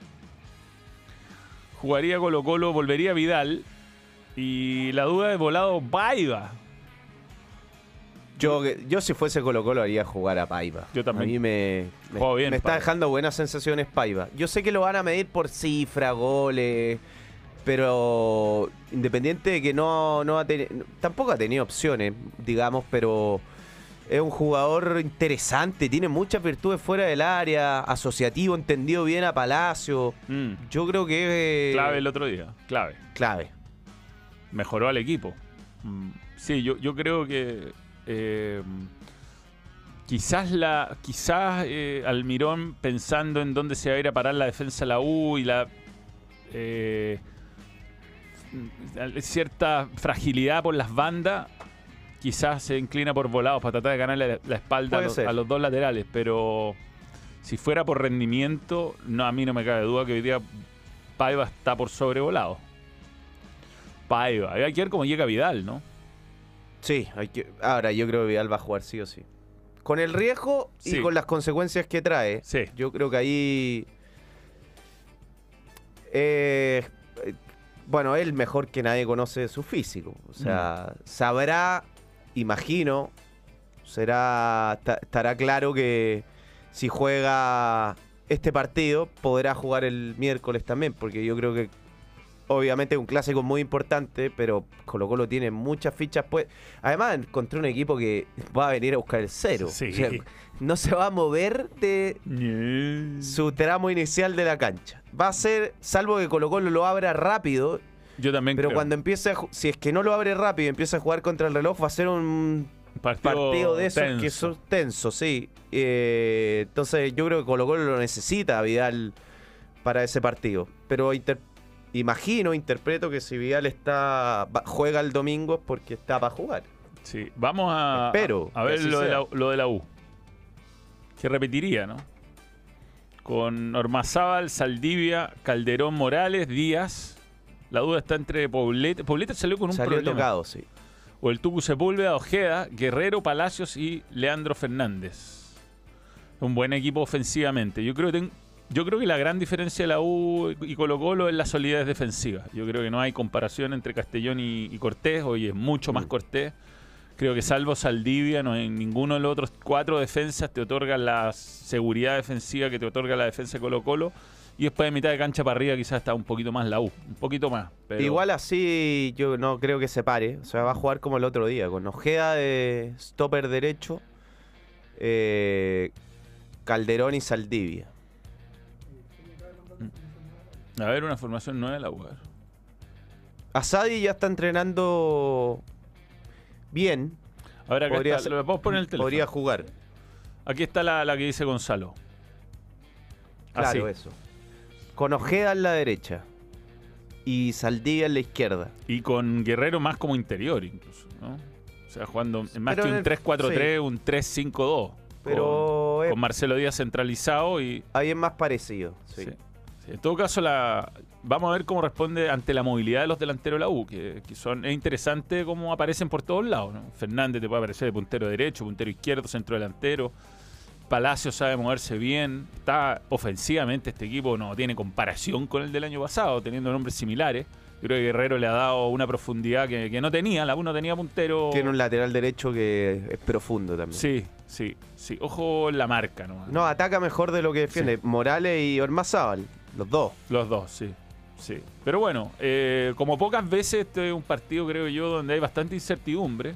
Jugaría Colo Colo, volvería Vidal. Y la duda de volado Paiva. Yo, yo si fuese Colo Colo haría jugar a Paiva. Yo también. A mí me, me, Juego bien, me está Paiva. dejando buenas sensaciones Paiva. Yo sé que lo van a medir por cifra, goles, pero independiente de que no, no ha tenido, tampoco ha tenido opciones, digamos, pero Es un jugador interesante, tiene muchas virtudes fuera del área, asociativo, entendido bien a Palacio. Mm. Yo creo que... Eh, Clave el otro día, clave. Clave. Mejoró al equipo. Mm, Sí, yo, yo creo que eh, quizás la quizás eh, Almirón, pensando en dónde se va a ir a parar la defensa de la U y la eh, cierta fragilidad por las bandas, quizás se inclina por volados para tratar de ganarle la, la espalda a Puede los, ser. a los dos laterales, pero si fuera por rendimiento, no, a mí no me cabe duda que hoy día Paiva está por sobrevolado. Paiva, hay que ver cómo llega Vidal, ¿no? Sí, hay que... ahora yo creo que Vidal va a jugar sí o sí. Con el riesgo Sí. y con las consecuencias que trae. Sí. Yo creo que ahí... Eh, bueno, él mejor que nadie conoce su físico. O sea, sabrá, imagino, será ta- estará claro que si juega este partido, podrá jugar el miércoles también, porque yo creo que obviamente es un clásico muy importante, pero Colo Colo tiene muchas fichas. Pues, además, encontré un equipo que va a venir a buscar el cero. Sí. O sea, no se va a mover de su tramo inicial de la cancha. Va a ser, salvo que Colo Colo lo abra rápido, Yo también pero creo. cuando empiece a, ju- si es que no lo abre rápido y empieza a jugar contra el reloj, va a ser un partido, partido de esos tenso. que son tensos, sí. Eh, entonces yo creo que Colo Colo lo necesita a Vidal para ese partido. Pero inter- imagino, interpreto que si Vidal está va- juega el domingo es porque está para jugar. Sí, vamos a, Espero a, a que ver así lo de, sea. la, lo de la U. Que repetiría, ¿no? Con Ormazábal, Saldivia, Calderón, Morales, Díaz. La duda está entre Poblete. Poblete salió con un Salió problema. tocado, sí. O el Tucu Sepúlveda, Ojeda, Guerrero, Palacios y Leandro Fernández. Un buen equipo ofensivamente. Yo creo que, ten- yo creo que la gran diferencia de la U y Colo Colo es la solidez defensiva. Yo creo que no hay comparación entre Castellón y, y Cortés. Hoy es mucho más Mm. Cortés. Creo que salvo Saldivia, no hay ninguno de los otros cuatro defensas te otorga la seguridad defensiva que te otorga la defensa de Colo Colo. Y después de mitad de cancha para arriba quizás está un poquito más la U. Un poquito más. Pero... Igual así yo no creo que se pare. O sea, va a jugar como el otro día, con Ojeda de stopper derecho, eh, Calderón y Saldivia. A ver, una formación nueva de la U. a ver. Asadi ya está entrenando bien. Ahora acá Podría- está, lo podemos poner el teléfono. Podría jugar. Aquí está la, la que dice Gonzalo. Así. Claro, eso. Con Ojeda en la derecha y Saldivia en la izquierda. Y con Guerrero más como interior incluso, ¿no? O sea, jugando más Pero que en un el- tres cuatro tres, un tres cinco dos. Pero con, es- con Marcelo Díaz centralizado y... ahí es más parecido. Sí. sí. Sí, en todo caso, la, vamos a ver cómo responde ante la movilidad de los delanteros de la U, que, que son, es interesante cómo aparecen por todos lados, ¿no? Fernández te puede aparecer de puntero derecho, puntero izquierdo, centro delantero. Palacio sabe moverse bien. Está ofensivamente este equipo, no tiene comparación con el del año pasado, teniendo nombres similares. Yo creo que Guerrero le ha dado una profundidad que, que no tenía. La U no tenía puntero. Tiene un lateral derecho que es profundo también. Sí, sí, sí. Ojo en la marca, ¿no? No, ataca mejor de lo que defiende. Morales y Ormazábal, los dos. Los dos, sí. Sí. Pero bueno, eh, como pocas veces este es un partido, creo yo, donde hay bastante incertidumbre.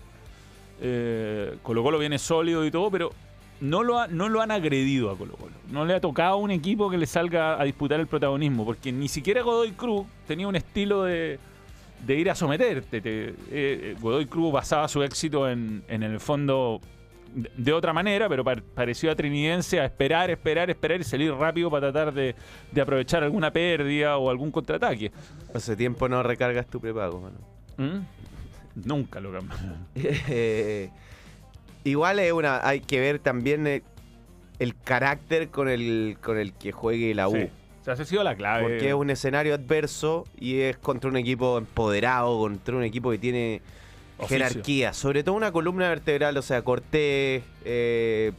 Eh, Colo Colo viene sólido y todo, pero no lo, ha- no lo han agredido a Colo Colo. No le ha tocado a un equipo que le salga a disputar el protagonismo, porque ni siquiera Godoy Cruz tenía un estilo de, de ir a someterte. Te- eh, Godoy Cruz basaba su éxito en, en el fondo de, de otra manera, pero par- pareció a Trinidense a esperar, esperar, esperar y salir rápido para tratar de, de aprovechar alguna pérdida o algún contraataque. Hace tiempo no recargas tu prepago, mano. ¿Mm? Nunca lo cambiaron. Eh, igual es una, hay que ver también eh, el carácter con el, con el que juegue la U. Sí. O sea, esa ha sido la clave. Porque es un escenario adverso y es contra un equipo empoderado, contra un equipo que tiene Oficio. jerarquía. Sobre todo una columna vertebral, o sea, Cortés, eh,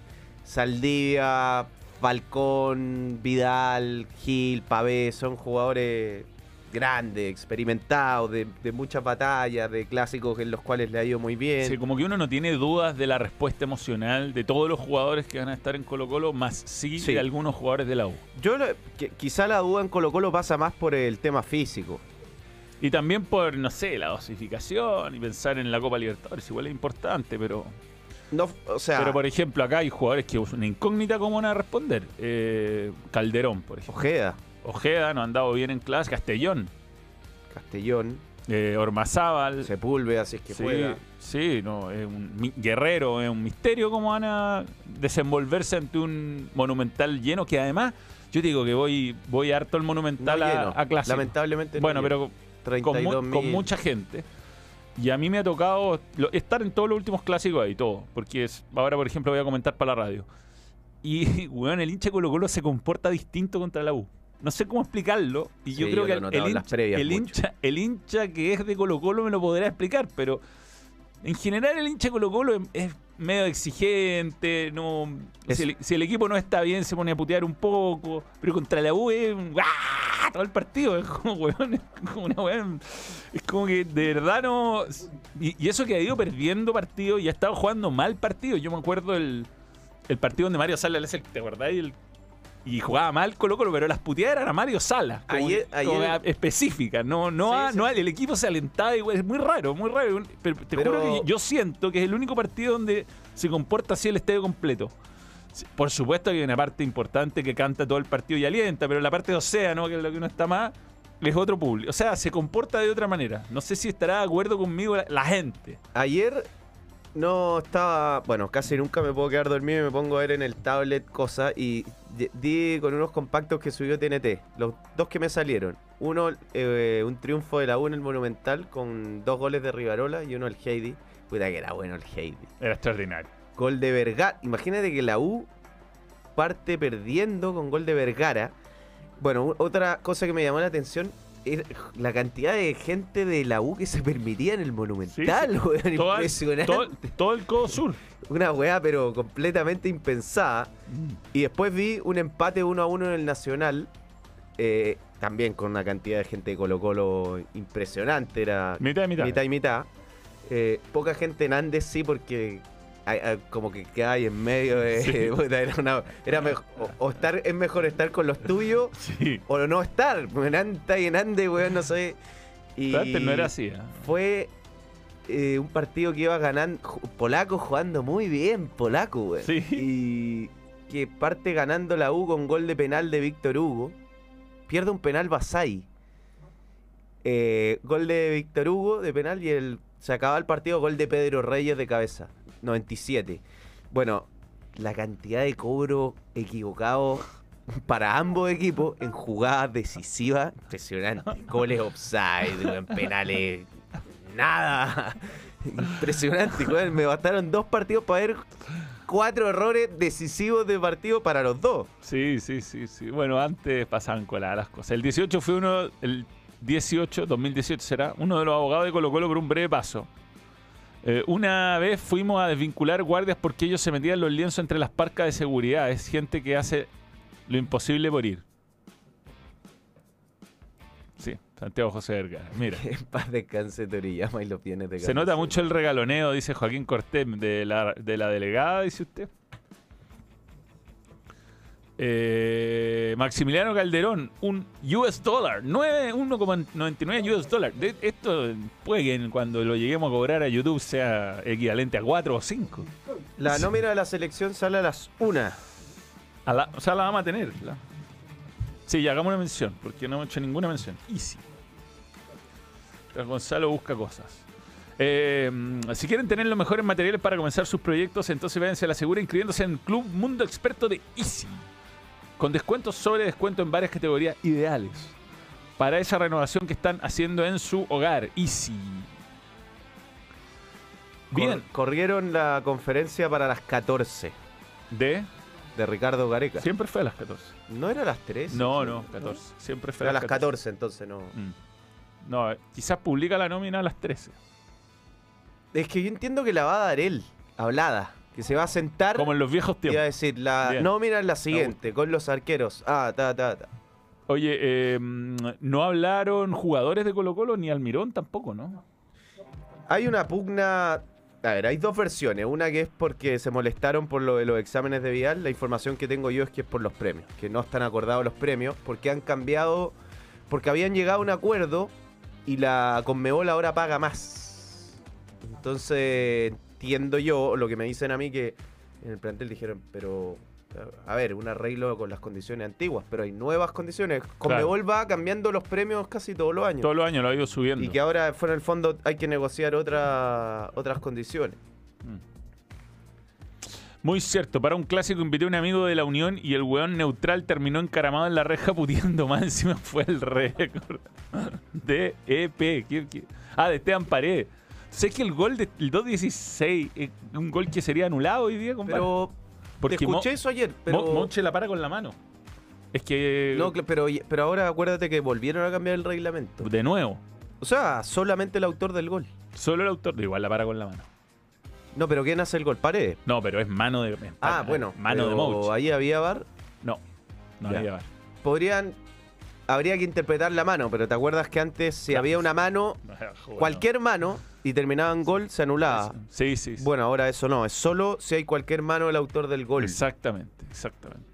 Saldivia, Falcón, Vidal, Gil, Pavé, son jugadores grandes, experimentados, de, de muchas batallas, de clásicos en los cuales le ha ido muy bien. Sí, como que uno no tiene dudas de la respuesta emocional de todos los jugadores que van a estar en Colo Colo, más sí, Sí. de algunos jugadores de la U. Yo lo- que- quizá la duda en Colo Colo pasa más por el tema físico. Y también por, no sé, la dosificación y pensar en la Copa Libertadores. Igual es importante, pero No, o sea, Pero, por ejemplo, acá hay jugadores que usan una incógnita cómo van a responder. Eh, Calderón, por ejemplo. Ojeda, Ojeda no ha andado bien en clase. Castellón. Castellón, Eh, Ormazábal. Sepúlveda, si es que Sí, juega. sí, no, es un mi- Guerrero, es un misterio cómo van a desenvolverse ante un Monumental lleno, que además, yo te digo que voy, voy harto al Monumental No a, lleno, a clásico. lamentablemente no Bueno, lleno. pero con, treinta y mu- dos con mil. mucha gente. Y a mí me ha tocado lo- estar en todos los últimos clásicos ahí, todo. Porque es, ahora, por ejemplo, voy a comentar para la radio. Y, weón, el hincha de Colo-Colo se comporta distinto contra la U. No sé cómo explicarlo. Y yo Sí, creo yo que lo he el, notado el en las hincha, previas el, mucho. hincha, el hincha que es de Colo-Colo me lo podrá explicar, pero en general el hincha de Colo-Colo es, es medio exigente. No, Es- si, el, si el equipo no está bien, se pone a putear un poco. Pero contra la U es un ¡guau! Todo el partido. Es como, weón, es como una weón. Es como que de verdad no. Y, y eso que ha ido perdiendo partidos y ha estado jugando mal partidos. Yo me acuerdo el, el partido donde Mario Sala le hace el- ¿te acordás? Y, el- y jugaba mal Colo Colo, pero las puteadas eran a Mario Sala. Como, Ayer- como ayer- específica. No, no, Sí, a- sí. no a- el equipo se alentaba. Y, es muy raro, muy raro. Pero te Pero- juro que yo siento que es el único partido donde se comporta así el estadio completo. Por supuesto que hay una parte importante que canta todo el partido y alienta, pero la parte de Océano, que es lo que uno está más, es otro público. O sea, se comporta de otra manera. No sé si estará de acuerdo conmigo la, la gente. Ayer no estaba, bueno, casi nunca me puedo quedar dormido y me pongo a ver en el tablet cosas y di- di con unos compactos que subió T N T, los dos que me salieron. Uno, eh, un triunfo de la U en el Monumental con dos goles de Rivarola y uno el Heidi. Puta que era bueno el Heidi. Era extraordinario. Gol de Vergara. Imagínate que la U parte perdiendo con gol de Vergara. Bueno, u- otra cosa que me llamó la atención es la cantidad de gente de la U que se permitía en el Monumental, Sí, sí. weón, Todo, impresionante. todo- todo el codo sur. Una weá, pero completamente impensada. Y después vi un empate uno a uno en el Nacional. eh, también con una cantidad de gente de Colo Colo impresionante. Era Mitad y mitad. mitad y mitad. Eh, poca gente en Andes, sí, porque hay- hay- como que queda ahí en medio de... Sí. puta, era una, era mejor, o, o estar, es mejor estar con los tuyos Sí. o no estar. En Andes, y en Andes, weón, no sé. Y Pero antes no era así. ¿eh? fue eh, un partido que iba ganando, ju- Polaco jugando muy bien, Polaco, weón. Sí. Y que parte ganando la U con gol de penal de Víctor Hugo. Pierde un penal Basay. Eh, gol de Víctor Hugo de penal y el, se acaba el partido, gol de Pedro Reyes de cabeza, noventa y siete. Bueno, la cantidad de cobro equivocado para ambos equipos en jugadas decisivas, impresionante. Goles offside, weón, penales, nada. Impresionante, weón. Me bastaron dos partidos para ver cuatro errores decisivos de partido para los dos. Sí, sí, sí, sí. Bueno, antes pasaban coladas las cosas. El dieciocho fue uno, el dieciocho, dos mil dieciocho será, uno de los abogados de Colo Colo por un breve paso. Eh, una vez fuimos a desvincular guardias porque ellos se metían los lienzos entre las parcas de seguridad. Es gente que hace lo imposible por ir. Sí, Santiago José Vergara. Mira. En paz descanse Toriyama y los bienes de Se nota Carlos. mucho el regaloneo, dice Joaquín Cortés, de la, de la delegada, dice usted. Eh, Maximiliano Calderón, un U S dólar, uno coma noventa y nueve U S dólar. De- Esto puede que cuando lo lleguemos a cobrar a YouTube sea equivalente a cuatro o cinco. La nómina de la selección sale a las una. A la- o sea, la vamos a tener. la- Sí, ya hagamos una mención, porque no hemos hecho ninguna mención. Easy. Tras Gonzalo busca cosas. Eh, si quieren tener los mejores materiales para comenzar sus proyectos, entonces váyanse a la segura inscribiéndose en Club Mundo Experto de Easy. Con descuentos sobre descuento en varias categorías ideales para esa renovación que están haciendo en su hogar. Easy. Bien. Cor- corrieron la conferencia para las catorce De. de Ricardo Gareca. Siempre fue a las catorce. ¿No era a las trece? No, no, catorce. Siempre fue Era a a las catorce, entonces no. Mm. No, eh, quizás publica la nómina a las trece. Es que yo entiendo que la va a dar él, hablada. Que se va a sentar Como en los viejos y va a tiempos. decir, la Bien. nómina es la siguiente, con los arqueros. Ah, ta, ta, ta. Oye, eh, no hablaron jugadores de Colo Colo ni Almirón tampoco, ¿no? Hay una pugna. A ver, hay dos versiones. Una que es porque se molestaron por lo de los exámenes de vial. La información que tengo yo es que es por los premios. Que no están acordados los premios. Porque han cambiado. Porque habían llegado a un acuerdo. Y la Conmebol ahora paga más. Entonces, entiendo yo lo que me dicen a mí, que en el plantel dijeron, pero, a ver, un arreglo con las condiciones antiguas, pero hay nuevas condiciones. Conmebol va cambiando los premios casi todos los años. Todos los años lo ha ido subiendo. Y que ahora, fuera en el fondo, hay que negociar otra, otras condiciones. Muy cierto, para un clásico invité a un amigo de la Unión y el weón neutral terminó encaramado en la reja puteando más, encima fue el récord. De E P. ¿Qué, qué? Ah, de Esteban Paredes. Sé que el gol del dos dieciséis es un gol que sería anulado hoy día, compadre. Pero, Porque te escuché Mo- eso ayer, pero... Mo- Monche la para con la mano. Es que... No, cl- pero, pero ahora acuérdate que volvieron a cambiar el reglamento. De nuevo. O sea, solamente el autor del gol. Solo el autor, igual la para con la mano. No, pero ¿quién hace el gol? Paredes. No, pero es mano de... es Ah, pa- bueno. Mano de pero Mouch. ahí había V A R. No, no Ya. había V A R. Podrían... Habría que interpretar la mano, pero ¿te acuerdas que antes si Claro. había una mano, No, joder, cualquier mano, y terminaba en gol, se anulaba? no. Sí, sí, sí. Bueno, ahora eso no, es solo si hay cualquier mano el autor del gol. Exactamente, exactamente.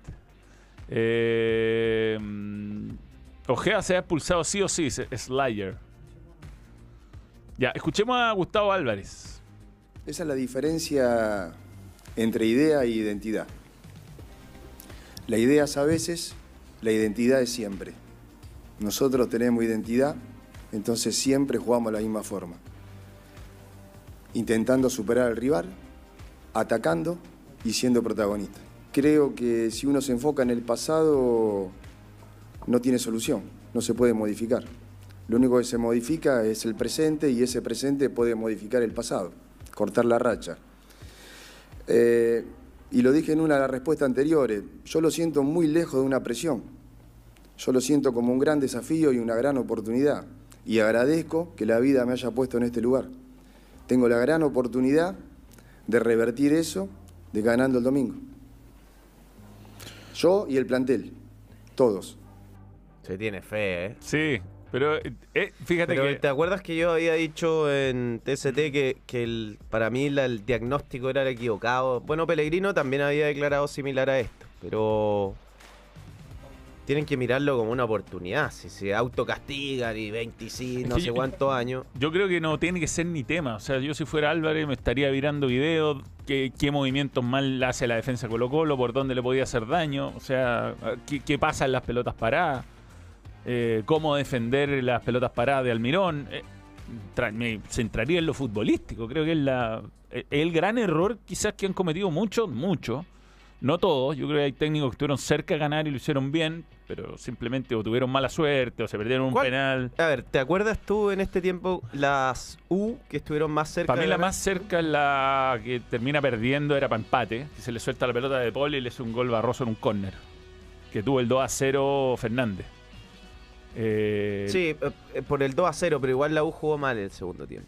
Eh, mm, Ojea se ha expulsado sí o sí, dice Slayer. Ya, escuchemos a Gustavo Álvarez. Esa es la diferencia entre idea e identidad. La idea es a veces, la identidad es siempre. Nosotros tenemos identidad, entonces siempre jugamos de la misma forma. Intentando superar al rival, atacando y siendo protagonista. Creo que si uno se enfoca en el pasado, no tiene solución, no se puede modificar. Lo único que se modifica es el presente y ese presente puede modificar el pasado, cortar la racha. Eh, y lo dije en una de las respuestas anteriores, yo lo siento muy lejos de una presión. Yo lo siento como un gran desafío y una gran oportunidad. Y agradezco que la vida me haya puesto en este lugar. Tengo la gran oportunidad de revertir eso de ganando el domingo. Yo y el plantel, todos. Se tiene fe, ¿eh? Sí, pero eh, fíjate Pero que... ¿te acuerdas que yo había dicho en T S T que, que el, para mí la- el diagnóstico era el equivocado? Bueno, Pellegrino también había declarado similar a esto, pero tienen que mirarlo como una oportunidad. Si se autocastigan y veinticinco, no que sé yo- cuántos años. Yo creo que no tiene que ser ni tema. O sea, yo si fuera Álvarez me estaría virando videos, qué, qué movimientos mal hace la defensa Colo Colo, por dónde le podía hacer daño, o sea, qué, qué pasa en las pelotas paradas, eh, cómo defender las pelotas paradas de Almirón. Eh, tra- me centraría en lo futbolístico. Creo que es la, eh, el gran error quizás que han cometido muchos, muchos. No todos, yo creo que hay técnicos que estuvieron cerca de ganar y lo hicieron bien, pero simplemente o tuvieron mala suerte o se perdieron un ¿Cuál? penal. A ver, ¿te acuerdas tú en este tiempo las U que estuvieron más cerca? Para mí de la ganar? más cerca, la que termina perdiendo, era para empate, que se le suelta la pelota de Paul y le hace un gol Barroso en un córner, que tuvo el dos a cero Fernández. Eh, Sí, eh, por el dos a cero, pero igual la U jugó mal el segundo tiempo.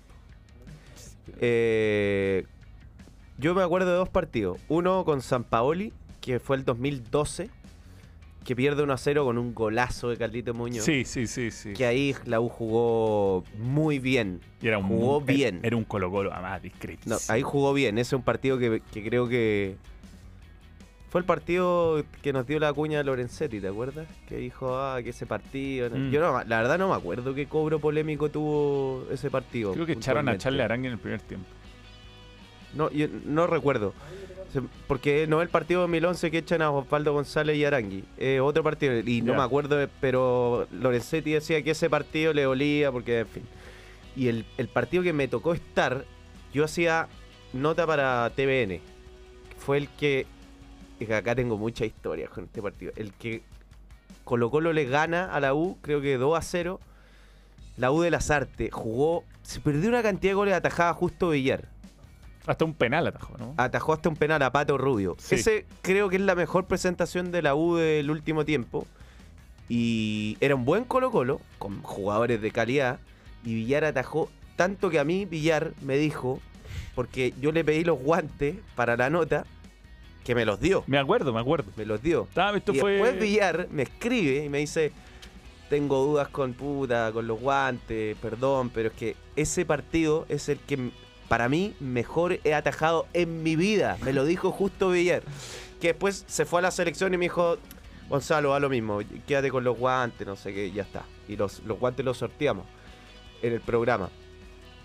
Eh, yo me acuerdo de dos partidos. Uno con Sampaoli, que fue el dos mil doce, que pierde uno a cero con un golazo de Carlito Muñoz. sí, sí, sí, sí. Que ahí la U jugó muy bien. Y era un, jugó era- bien. Era un Colo Colo además discreto. No, ahí jugó bien. Ese es un partido que, que creo que fue el partido que nos dio la cuña a Lorenzetti, ¿te acuerdas? Que dijo, ah, que ese partido... no- Mm. Yo no, la verdad no me acuerdo qué cobro polémico tuvo ese partido. Creo que echaron a puntualmente. Charles Arangui en el primer tiempo. No, yo no recuerdo. Se- Porque no es el partido de dos mil once que echan a Osvaldo González y Arangui. Es otro partido. Y no Ya. me acuerdo, de- pero Lorenzetti decía que ese partido le olía porque, en fin. Y el, el partido que me tocó estar, yo hacía nota para T V N. Fue el que... es que acá tengo mucha historia con este partido. El que Colo Colo le gana a la U, creo que dos a cero. La U de las Artes jugó... Se perdió una cantidad de goles atajada justo Villar. Hasta un penal atajó, ¿no? Atajó hasta un penal a Pato Rubio. Sí. Ese creo que es la mejor presentación de la U del último tiempo. Y era un buen Colo Colo, con jugadores de calidad. Y Villar atajó tanto que a mí Villar me dijo, porque yo le pedí los guantes para la nota, que me los dio. Me acuerdo, me acuerdo. Me los dio. Estaba, esto Y fue... después Villar me escribe y me dice, tengo dudas con puta, con los guantes, perdón, pero es que ese partido es el que para mí mejor he atajado en mi vida. Me lo dijo justo Villar. Que después se fue a la selección y me dijo, Gonzalo, va lo mismo, quédate con los guantes, no sé qué, ya está. Y los, los guantes los sorteamos en el programa.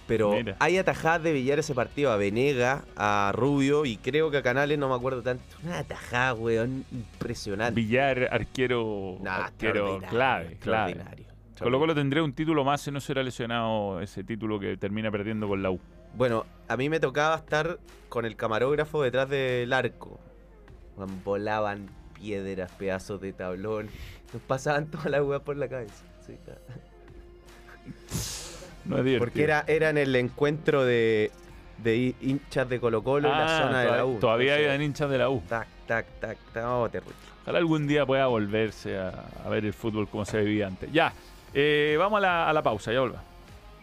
Pero Mira. hay atajadas de billar ese partido a Venega, a Rubio y creo que a Canales, no me acuerdo tanto. Una atajada, weón, impresionante. Villar, arquero, Nah, arquero extraordinario, clave, clave. extraordinario. Colo Colo tendría un título más si no se hubiera lesionado ese título que termina perdiendo con la U. Bueno, a mí me tocaba estar con el camarógrafo detrás del arco. Weón, volaban piedras, pedazos de tablón. Nos pasaban toda la weá por la cabeza. Sí, claro. No es divertido. Porque era, era en el encuentro de, de hinchas de Colo Colo en la Ah, zona de la U. Todavía Entonces, había hinchas de la U. Tac, tac, tac, tac. Oh, terrible. Ojalá algún día pueda volverse a, a ver el fútbol como se vivía antes. Ya, eh, vamos a la, a la pausa, ya volvemos.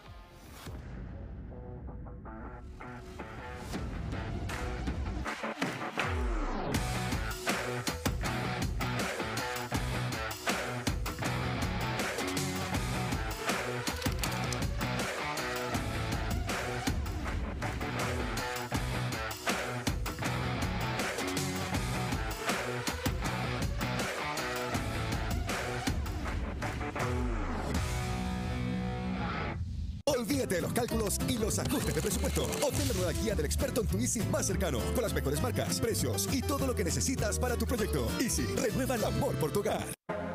Olvídate de los cálculos y los ajustes de presupuesto. Obtén la nueva guía del experto en tu Easy más cercano, con las mejores marcas, precios y todo lo que necesitas para tu proyecto. Easy, renueva el amor por tu hogar.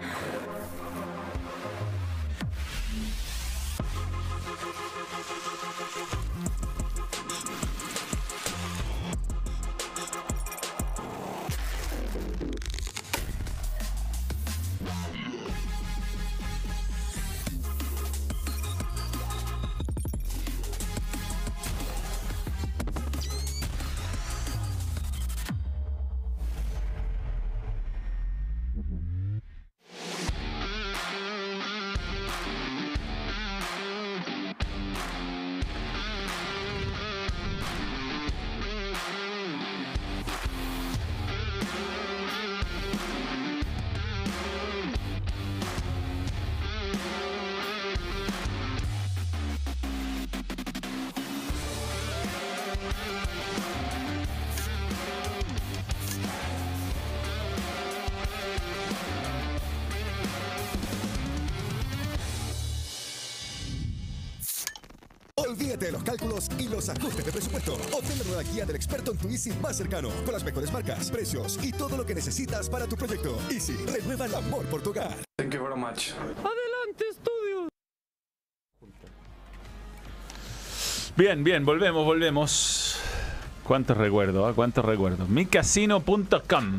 Olvídate de los cálculos y los ajustes de presupuesto. Obtén la nueva guía del experto en tu Easy más cercano, con las mejores marcas, precios y todo lo que necesitas para tu proyecto. Easy, renueva el amor por tu hogar. Thank you very much. Adelante, estudio. Bien, bien, volvemos, volvemos. ¿Cuántos recuerdos? ¿eh? ¿Cuántos recuerdos? mi casino punto com.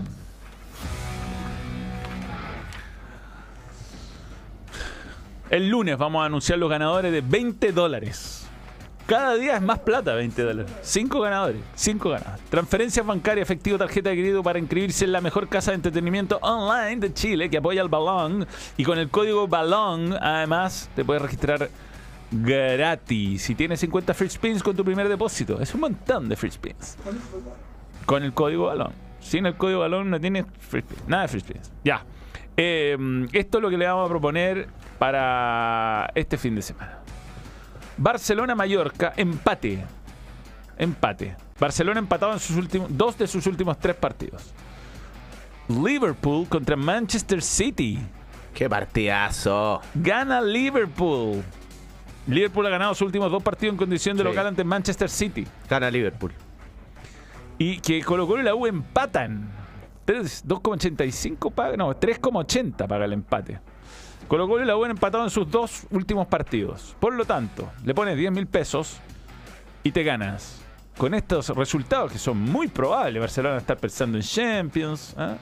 El lunes vamos a anunciar los ganadores de veinte dólares. Cada día es más plata, veinte dólares. cinco ganadores, cinco ganadores. Transferencias bancarias, efectivo, tarjeta de crédito para inscribirse en la mejor casa de entretenimiento online de Chile que apoya al Balón. Y con el código BALÓN, además, te puedes registrar gratis. Si tienes cincuenta free spins con tu primer depósito. Es un montón de free spins. Con el código BALÓN. Sin el código BALÓN no tienes free spins. Nada de free spins. Ya. Eh, esto es lo que le vamos a proponer para este fin de semana. Barcelona-Mallorca, empate. Empate. Barcelona empatado en sus últimos dos de sus últimos tres partidos. Liverpool contra Manchester City. ¡Qué partidazo! Gana Liverpool. Liverpool ha ganado sus últimos dos partidos en condición de Sí. local ante Manchester City. Gana Liverpool. Y que Colo Colo y la U empatan. dos coma ochenta y cinco paga, no, tres coma ochenta paga el empate. Colo Colo y la U han empatado en sus dos últimos partidos. Por lo tanto, le pones diez mil pesos y te ganas. Con estos resultados que son muy probables, Barcelona está pensando en Champions. ¿eh?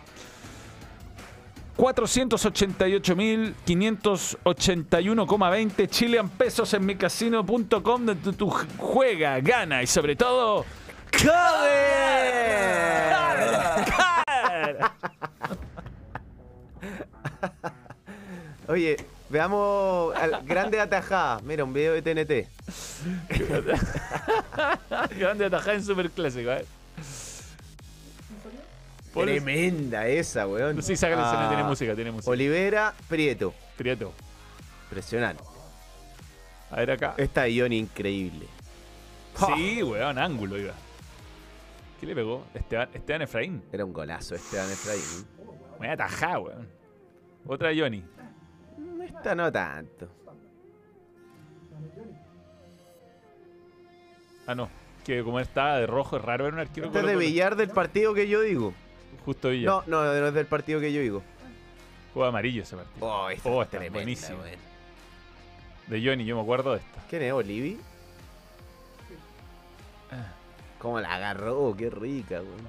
cuatrocientos ochenta y ocho mil quinientos ochenta y uno coma veinte Chilean pesos en mi casino punto com, donde tú juega, gana y sobre todo ¡Cabe! Oye, veamos al grande atajada. Mira, un video de T N T. Grande atajada en Superclásico, ¿eh? Por eso- Tremenda esa, weón. Sí, sácale, Ah, escena, tiene música, tiene música. Olivera Prieto. Prieto. Impresionante. A ver acá. Esta de Ioni increíble. Sí, weón, ángulo iba. ¿Qué le pegó? Esteban, Esteban Efraín. Era un golazo Esteban Efraín. Me atajá, weón. Otra de Johnny. Esta no tanto. Ah, no. Que como estaba de rojo, es raro ver un arquero Este es de Colo-Colo. Villar del partido que yo digo. Justo Villar. No, no, no es del partido que yo digo. Juega amarillo ese partido. Oh, esta Oh, es está tremenda, buenísimo. weón. De Johnny, yo me acuerdo de esta. ¿Quién es Olivi? ¿Cómo la agarró? Qué rica, weón.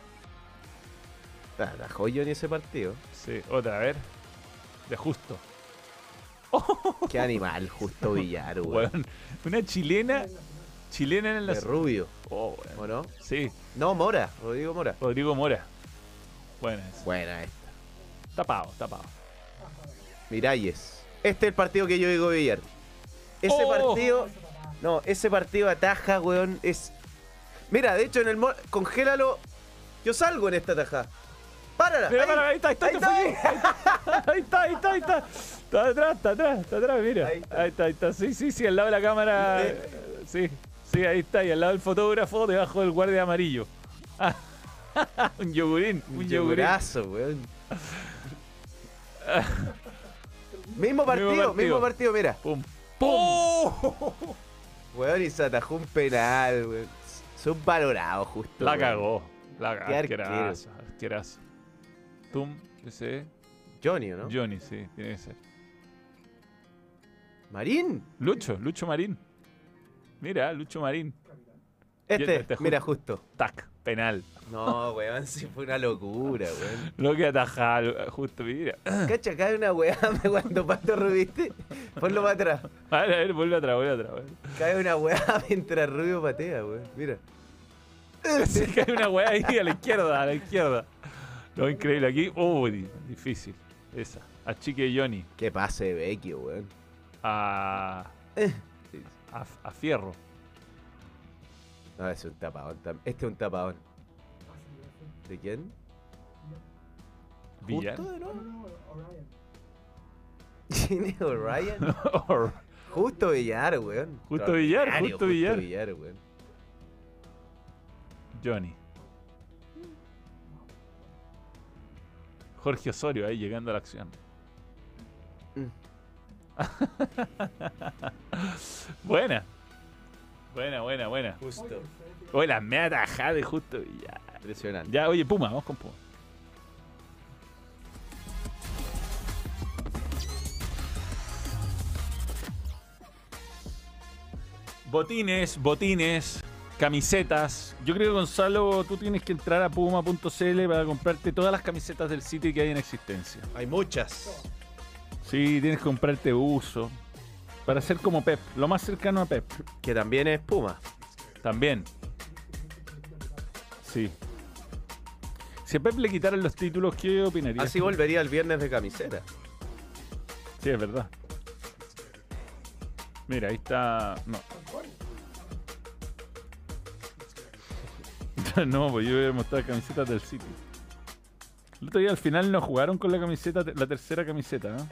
Atajó Johnny ese partido. Sí, otra, a ver. De Justo. Qué animal, Justo Villar, weón. Weón, una chilena. Chilena en la. De Rubio, Oh, weón. ¿o no? Sí, No, Mora, Rodrigo Mora. Rodrigo Mora. Buena esa. Buena esta. Tapado, tapado. Miralles. Este es el partido que yo digo Villar. Ese Oh. partido. No, ese partido ataja, weón. Es. Mira, de hecho, en el. mo- Congélalo. Yo salgo en esta tajada. ¡Párala! Mira, ahí. para, ahí está, ahí está, Ahí te está. fallé. Ahí está, ahí está, ahí está. Está atrás, está atrás, está atrás, mira. Ahí Ahí está. está, ahí está. Sí, sí, sí, al lado de la cámara. ¿Viste? eh, Sí, sí, ahí está. Y al lado del fotógrafo, debajo del guardia amarillo. Ah, un yogurín, un Un yogurín. yogurazo, weón. Mismo partido, partido. mismo partido, mira. Pum. ¡Pum! Weón, y se atajó un penal, weón. Son valorados, justo. La weón. cagó. La cagó. Qué arquero. Asquerazo, asquerazo. Tum, ese. Johnny, ¿o ¿no? Johnny, sí, tiene que ser. Marín. Lucho, Lucho Marín. Mira, Lucho Marín. Este, Este, mira, justo. Tac, penal. No, weón, sí fue una locura, weón. Lo que ataja, justo, mira. Cacha, acá hay una weá cuando Pato Rubio, ¿viste? Ponlo para atrás. A ver, a ver, vuelve atrás, vuelve atrás. vuelve. Cae una weá mientras Rubio patea, weón. Mira. Sí, que hay una weá ahí a la izquierda, a la izquierda. Lo increíble aquí. Uy, difícil. Esa. A Chique Johnny. Qué pase de Vecchio, weón. A, Eh. a. A Fierro. No, es un tapadón. tam- Este es un tapadón. ¿De quién? Villar. ¿Justo de nuevo? ¿Quién es O'Ryan? Or- Justo Villar, weón. Justo Villar, Extraordinario, Justo Villar. Villar, weón. Johnny. Jorge Osorio ahí llegando a la acción. Mm. Buena. Buena, buena, buena. Justo. Oye, la mea tajada de Justo Villar. Impresionante. Ya, oye, Puma, vamos con Puma. Botines, botines, camisetas. Yo creo que, Gonzalo, tú tienes que entrar a puma punto c l para comprarte todas las camisetas del sitio que hay en existencia. Hay muchas. Sí, tienes que comprarte uso para ser como Pep, lo más cercano a Pep. Que también es Puma. También. Sí. Si a Pep le quitaran los títulos, ¿qué opinarías? Así volvería el viernes de camiseta. Sí, es verdad. Mira, ahí está. No. No, pues yo voy a mostrar camisetas del sitio. El otro día al final no jugaron con la camiseta, la tercera camiseta, ¿no?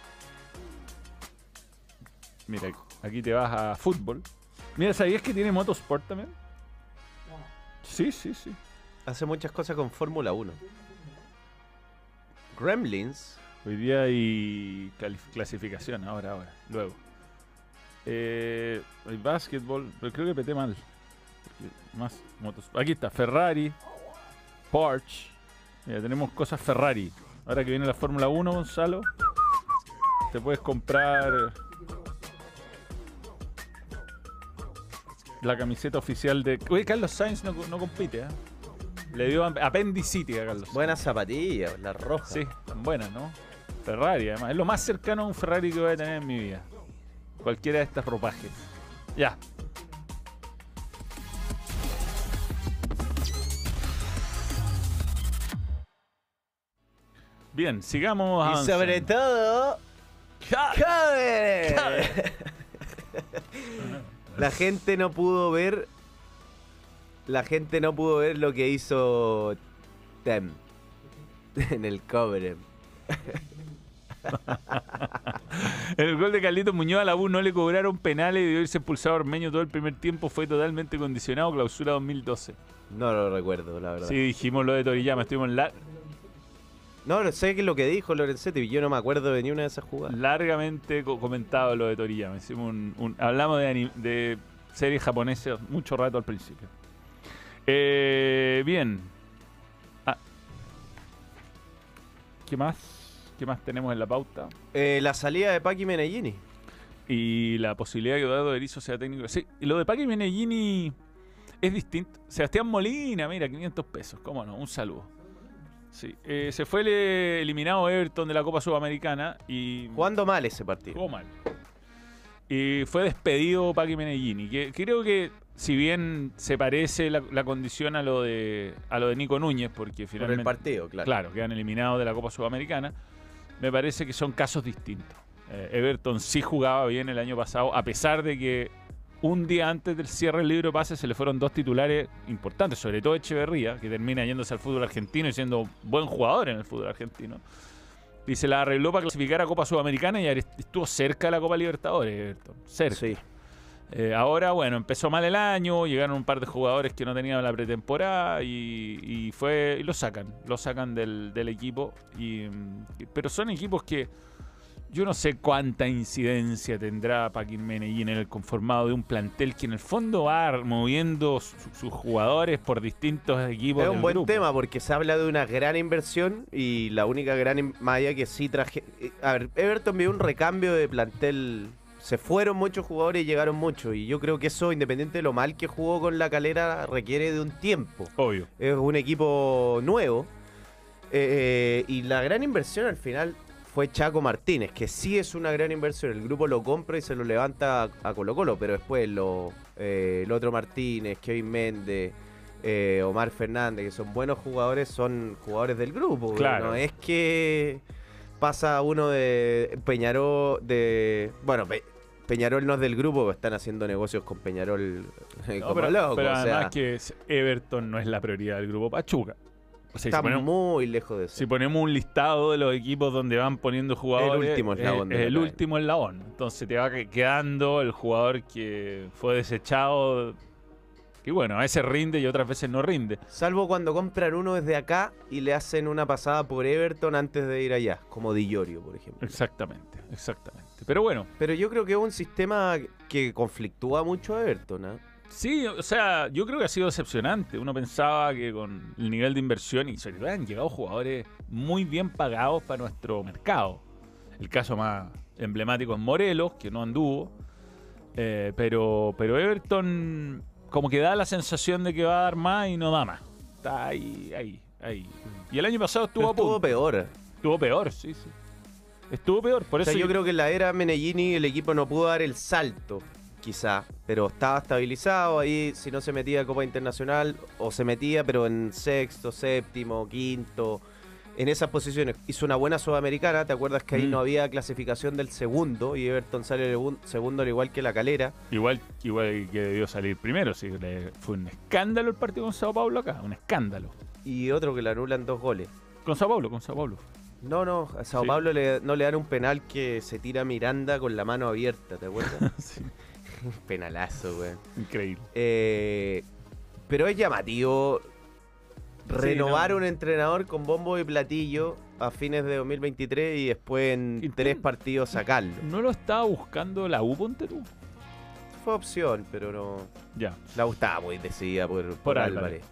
Mira, aquí te vas a fútbol. Mira, ¿sabías que tiene Motorsport también? Sí, sí, sí. Hace muchas cosas con Fórmula uno. Gremlins. Hoy día hay calif- clasificación, ahora, ahora, luego. Eh, hay básquetbol, pero creo que peté mal. Porque más motos. Aquí está, Ferrari, Porsche. Mira, tenemos cosas Ferrari. Ahora que viene la Fórmula uno, Gonzalo, te puedes comprar la camiseta oficial de... Oye, Carlos Sainz no, no compite, ¿eh? Le dio apendicitis a Carlos Sainz. Buenas zapatillas, las rojas. Sí, tan buenas, ¿no? Ferrari, además. Es lo más cercano a un Ferrari que voy a tener en mi vida. Cualquiera de estas ropajes. Ya. Bien, sigamos Y avanzando. sobre todo, cover. La gente no pudo ver. La gente no pudo ver lo que hizo Tem en el cover. En el gol de Carlitos Muñoz a la U no le cobraron penales y debió irse expulsado a Ormeño todo el primer tiempo. Fue totalmente condicionado. Clausura dos mil doce. No lo recuerdo, la verdad. Sí, dijimos lo de Toriyama. Estuvimos la- No, no sé qué es lo que dijo Lorenzetti. Yo no me acuerdo de ni una de esas jugadas. largamente co- comentado lo de Toriyama. Hicimos un, un- hablamos de, ani- de series japonesas mucho rato al principio. Eh, bien. Ah. ¿Qué más? ¿Qué más tenemos en la pauta? Eh, la salida de Paqui Meneghini. Y la posibilidad de que Eduardo Berizzo sea técnico. Sí, y lo de Paqui Meneghini es distinto. Sebastián Molina, mira, quinientos pesos. ¿Cómo no? Un saludo. Sí. Eh, se fue el eliminado Everton de la Copa Sudamericana y... Jugando mal ese partido. Jugó mal. Y fue despedido Paqui Meneghini, que creo que si bien se parece la, la condición a lo de a lo de Nico Núñez, porque finalmente... Por el partido, claro. Claro, quedan eliminados de la Copa Sudamericana, me parece que son casos distintos. Eh, Everton sí jugaba bien el año pasado, a pesar de que un día antes del cierre del libro de pases se le fueron dos titulares importantes, sobre todo Echeverría, que termina yéndose al fútbol argentino y siendo buen jugador en el fútbol argentino. Y se la arregló para clasificar a Copa Sudamericana y estuvo cerca de la Copa Libertadores, Everton. Cerca. Sí. Eh, ahora, bueno, empezó mal el año, llegaron un par de jugadores que no tenían la pretemporada y, y fue y lo sacan, lo sacan del, del equipo. Y, pero son equipos que yo no sé cuánta incidencia tendrá Paqui Meneghini en el conformado de un plantel que en el fondo va moviendo su, sus jugadores por distintos equipos. Es del un buen grupo. tema porque se habla de una gran inversión y la única gran malla que sí traje... A ver, Everton vio un recambio de plantel. Se fueron muchos jugadores y llegaron muchos. Y yo creo que eso, independiente de lo mal que jugó con la Calera, requiere de un tiempo. Obvio. Es un equipo nuevo. Eh, y la gran inversión al final fue Chaco Martínez, que sí es una gran inversión. El grupo lo compra y se lo levanta a, a Colo Colo, pero después lo, eh, el otro Martínez, Kevin Méndez, eh, Omar Fernández, que son buenos jugadores, son jugadores del grupo. Claro. No es que pasa uno de Peñarol, de... Bueno, Pe Peñarol no es del grupo, están haciendo negocios con Peñarol eh, No, como pero, locos. pero o además sea, que Everton no es la prioridad del grupo Pachuca. O sea, está si ponemos, muy lejos de eso. si ponemos un listado de los equipos donde van poniendo jugadores, El último eslabón es, de es la el cadena. último eslabón. Entonces te va que- quedando el jugador que fue desechado. Y bueno, a veces rinde y otras veces no rinde. Salvo cuando compran uno desde acá y le hacen una pasada por Everton antes de ir allá, como Di Llorio, por ejemplo. Exactamente, exactamente. Pero bueno, Pero yo creo que es un sistema que conflictúa mucho a Everton, ¿eh? sí, o sea, yo creo que ha sido decepcionante. Uno pensaba que con el nivel de inversión y sobre todo han llegado jugadores muy bien pagados para nuestro mercado. El caso más emblemático es Morelos, que no anduvo. Eh, pero, pero Everton como que da la sensación de que va a dar más y no da más. Está ahí, ahí, ahí. Y el año pasado estuvo Pero a punto. estuvo peor. Estuvo peor, sí, sí. Estuvo peor, por O eso sea, yo creo que en la era Meneghini el equipo no pudo dar el salto, quizá, pero estaba estabilizado ahí. Si no se metía a Copa Internacional, o se metía, pero en sexto, séptimo, quinto, en esas posiciones. Hizo una buena Sudamericana, ¿te acuerdas que ahí Mm. no había clasificación del segundo? Y Everton sale el segundo al igual que la Calera. Igual, igual que debió salir primero, sí, le- fue un escándalo el partido con Sao Paulo acá, un escándalo. Y otro que le anulan dos goles. Con Sao Paulo, con Sao Paulo. No, no, a Sao Sí. Paulo le- no le dan un penal que se tira Miranda con la mano abierta, ¿te acuerdas? Sí, Un penalazo, güey. increíble. Eh, pero es llamativo renovar no. un entrenador con bombo y platillo a fines de dos mil veintitrés y después en ¿Y tres tú? partidos sacarlo. ¿No lo estaba buscando la U, ponte tú? Fue opción, pero no. Ya. La U estaba muy decidida por, por, Por Álvarez. Álvarez.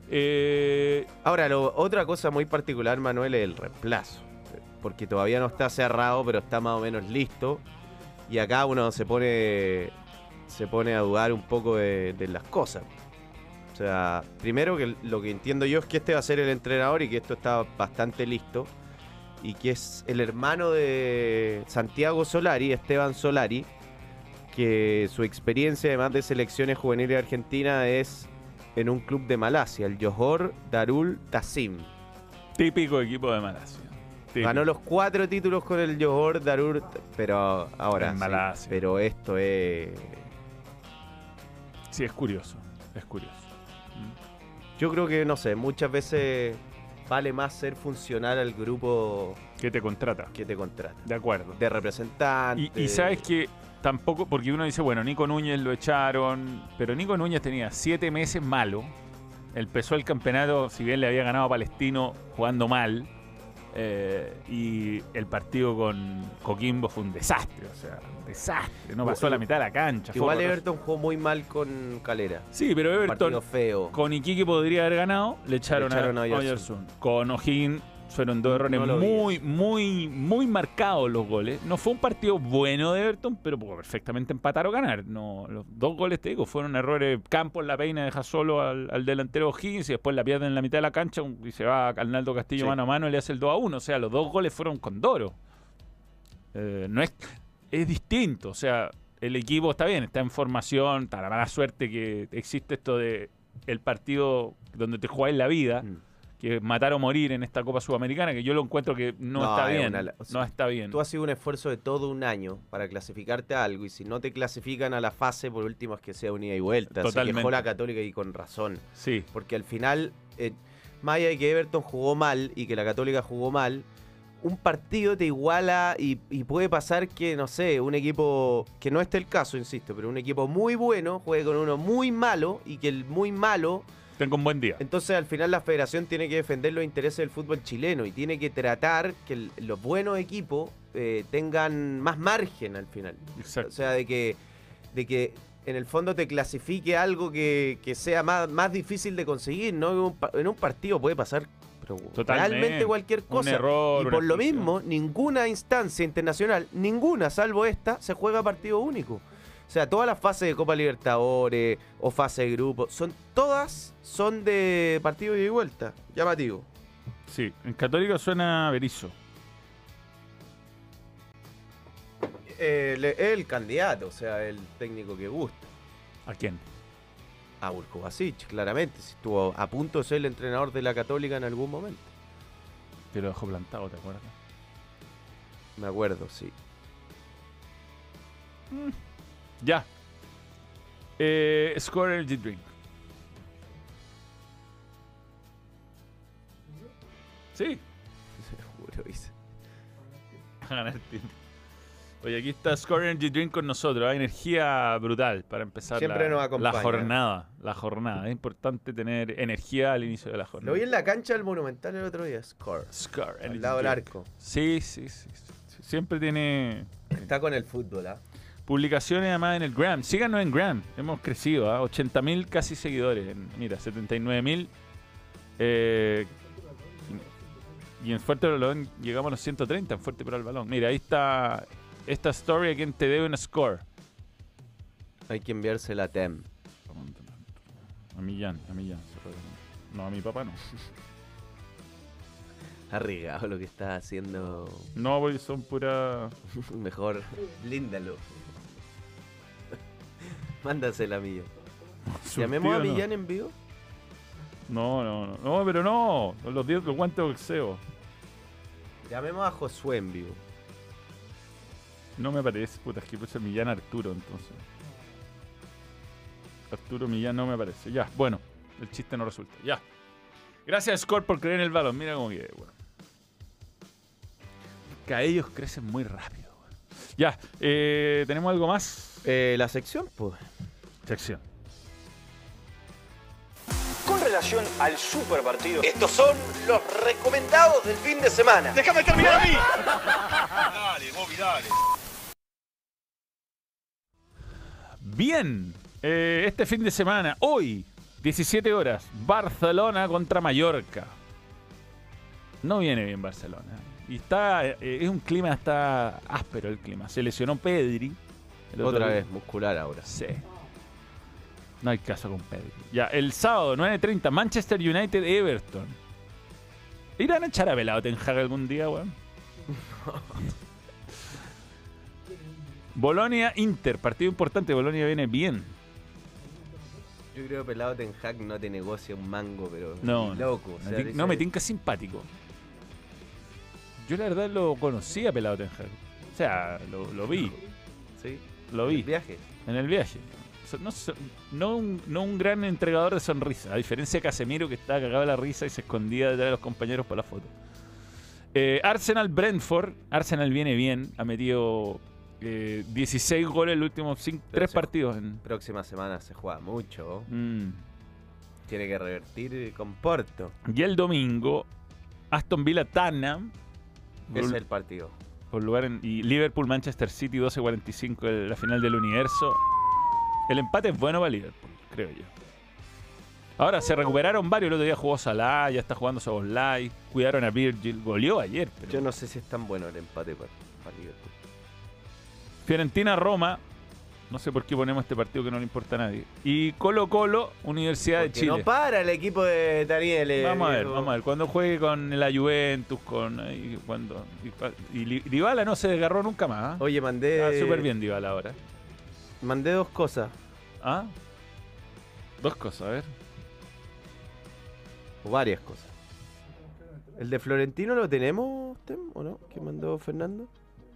Eh, Ahora, lo- otra cosa muy particular, Manuel, es el reemplazo. Porque todavía no está cerrado, pero está más o menos listo. Y acá uno se pone se pone a dudar un poco de, de las cosas. O sea, primero que lo que entiendo yo es que este va a ser el entrenador y que esto está bastante listo. Y que es el hermano de Santiago Solari, Esteban Solari, que su experiencia además de selecciones juveniles argentinas es en un club de Malasia, el Johor Darul Tassim. típico equipo de Malasia. Típico. Ganó los cuatro títulos con el Johor Darul, pero ahora En sí, Malasia. pero esto es... Sí, es curioso. Es curioso. Yo creo que, no sé, muchas veces vale más ser funcional al grupo ¿Qué te contrata? que te contrata. De acuerdo. De representante. Y, y sabes que tampoco, porque uno dice, bueno, Nico Núñez lo echaron, pero Nico Núñez tenía siete meses malo. Empezó el campeonato, si bien le había ganado a Palestino jugando mal, Eh, y el partido con Coquimbo fue un desastre, o sea, un desastre. No pasó a la mitad de la cancha. Igual fue Everton jugó muy mal con Calera. Sí, pero Un Everton partido feo. con Iquique podría haber ganado, le echaron, Le echaron a, a Oyarzún. Oyarzún. Con O'Higgins fueron dos errores No lo vi muy, muy, muy marcados los goles. No fue un partido bueno de Everton, pero pudo perfectamente empatar o ganar. No, los dos goles, te digo, fueron errores. Campos la peina, deja solo al, al delantero O'Higgins y después la pierde en la mitad de la cancha y se va a Arnaldo Castillo Sí. mano a mano y le hace el dos a uno. O sea, los dos goles fueron con Doro. Eh, no es, es distinto. O sea, el equipo está bien, está en formación. Está la mala suerte que existe esto de el partido donde te jugáis la vida. Mm. Que matar o morir en esta Copa Sudamericana, que yo lo encuentro que no, No, está es bien. una- o sea, no está bien. Tú has sido un esfuerzo de todo un año para clasificarte a algo y si no te clasifican a la fase, por último es que sea un ida y vuelta. Totalmente. Se quejó la Católica y con razón. Sí, Porque al final, eh, más allá de que Everton jugó mal y que la Católica jugó mal, un partido te iguala y, y puede pasar que, no sé, un equipo, que no esté el caso, insisto, pero un equipo muy bueno juegue con uno muy malo y que el muy malo... tengo un buen día. Entonces al final la federación tiene que defender los intereses del fútbol chileno y tiene que tratar que el- los buenos equipos eh, tengan más margen al final. Exacto. O sea, de que, de que en el fondo te clasifique algo que, que sea más, más difícil de conseguir, ¿no? En un, pa- en un partido puede pasar pero Totalmente. realmente cualquier Un cosa. error, y una por lo expulsión. mismo, ninguna instancia internacional, ninguna salvo esta, se juega a partido único. O sea, todas las fases de Copa Libertadores o fase de grupo, son, todas son de partido ida y vuelta. Llamativo. Sí, en Católica suena Berizzo. Eh, le- el candidato, o sea, el técnico que gusta. ¿A quién? A Urko Basic, claramente. Si estuvo a punto de ser el entrenador de la Católica en algún momento. Te lo dejó plantado, ¿te acuerdas? Me acuerdo, sí. Ya. Eh, Score Energy Drink. Sí. Seguro, dice. A ganar tiempo. Oye, aquí está Score Energy Drink con nosotros. Hay energía brutal para empezar Siempre la, nos acompaña. la jornada. La jornada. Es importante tener energía al inicio de la Lo jornada. vi en la cancha del Monumental el otro día. Score. Score Energy Al lado del Drink. arco. Sí, sí, sí, sí. Siempre tiene Está con el fútbol, ¿ah? publicaciones además en el Gram. Síganos en Gram. Hemos crecido, ¿ah? ochenta mil casi seguidores. En- mira, setenta y nueve mil. Eh, y en Fuerte para el Balón llegamos a los ciento treinta en Fuerte para el Balón. Mira, ahí está esta story a quien te debe un score. Hay que enviársela a Tem. A Millán, a Millán. No, a mi papá no. Arriesgado lo que está haciendo. No, porque son pura... Mejor, líndalo. Mándasela a Millán. ¿Llamemos a surtido, no. Millán en vivo? No, no, no, no, pero no. Los diez, los guantes de boxeo. Llamemos a Josué en vivo. No me parece, puta, es que puse Millán Arturo, entonces. Arturo Millán no me aparece. Ya, bueno, el chiste no resulta. Ya. Gracias, Score, por creer en el balón. Mira cómo que, bueno. Que ellos crecen muy rápido, weón. Ya, eh, ¿tenemos algo más? Eh, la sección, pues. Sección. Con relación al super partido. Estos son los recomendados del fin de semana. ¡Déjame terminar a mí! Dale, Bobby, dale. Bien, eh, este fin de semana, hoy, diecisiete horas, Barcelona contra Mallorca. No viene bien Barcelona. Y está, eh, es un clima, está áspero el clima. Se lesionó Pedri. el otro Otra día. vez, muscular ahora. Sí. No hay caso con Pedri. Ya, el sábado, nueve treinta, Manchester United Everton. ¿Irán a echar a Pelado Ten Hag algún día, weón? Bolonia Inter, partido importante. Bolonia viene bien. Yo creo que Pelado Ten Hag no te negocia un mango, pero No, ni loco. no, o sea, me tin- dice- no, me tinca simpático. Yo la verdad lo conocía Pelado Ten Hag. O sea, lo, lo vi, Sí. lo vi Viaje. en el viaje. So- No, so- no, un, no un gran entregador de sonrisa, a diferencia de Casemiro que estaba cagado de la risa y se escondía detrás de los compañeros para la foto. Eh, Arsenal Brentford. Arsenal viene bien, ha metido eh, dieciséis goles en los últimos cinco, Pero tres se- partidos. En, Próxima semana se juega mucho. mm. Tiene que revertir con Porto. Y el domingo, Aston Villa Tottenham. Ese es el partido. Por lugar en, y Liverpool-Manchester City doce cuarenta y cinco, la final del universo. El empate es bueno para Liverpool, creo yo. Ahora, se recuperaron varios. El otro día jugó Salah, ya está jugando Szoboszlai. Cuidaron a Virgil, goleó ayer. Pero... Yo no sé si es tan bueno el empate para, para Liverpool. Fiorentina-Roma. No sé por qué ponemos este partido que no le importa a nadie. Y Colo-Colo, Universidad Porque de Chile. no para el equipo de Daniel. Vamos a ver, vamos a ver. Cuando juegue con la Juventus, con y cuando y, y Dybala no se desgarró nunca más. ¿eh? Oye, mandé... Ah, súper bien Dybala ahora. Mandé dos cosas. ¿Ah? Dos cosas, a ver. O varias cosas. ¿El de Florentino lo tenemos, Tem, o no? ¿Qué mandó Fernando?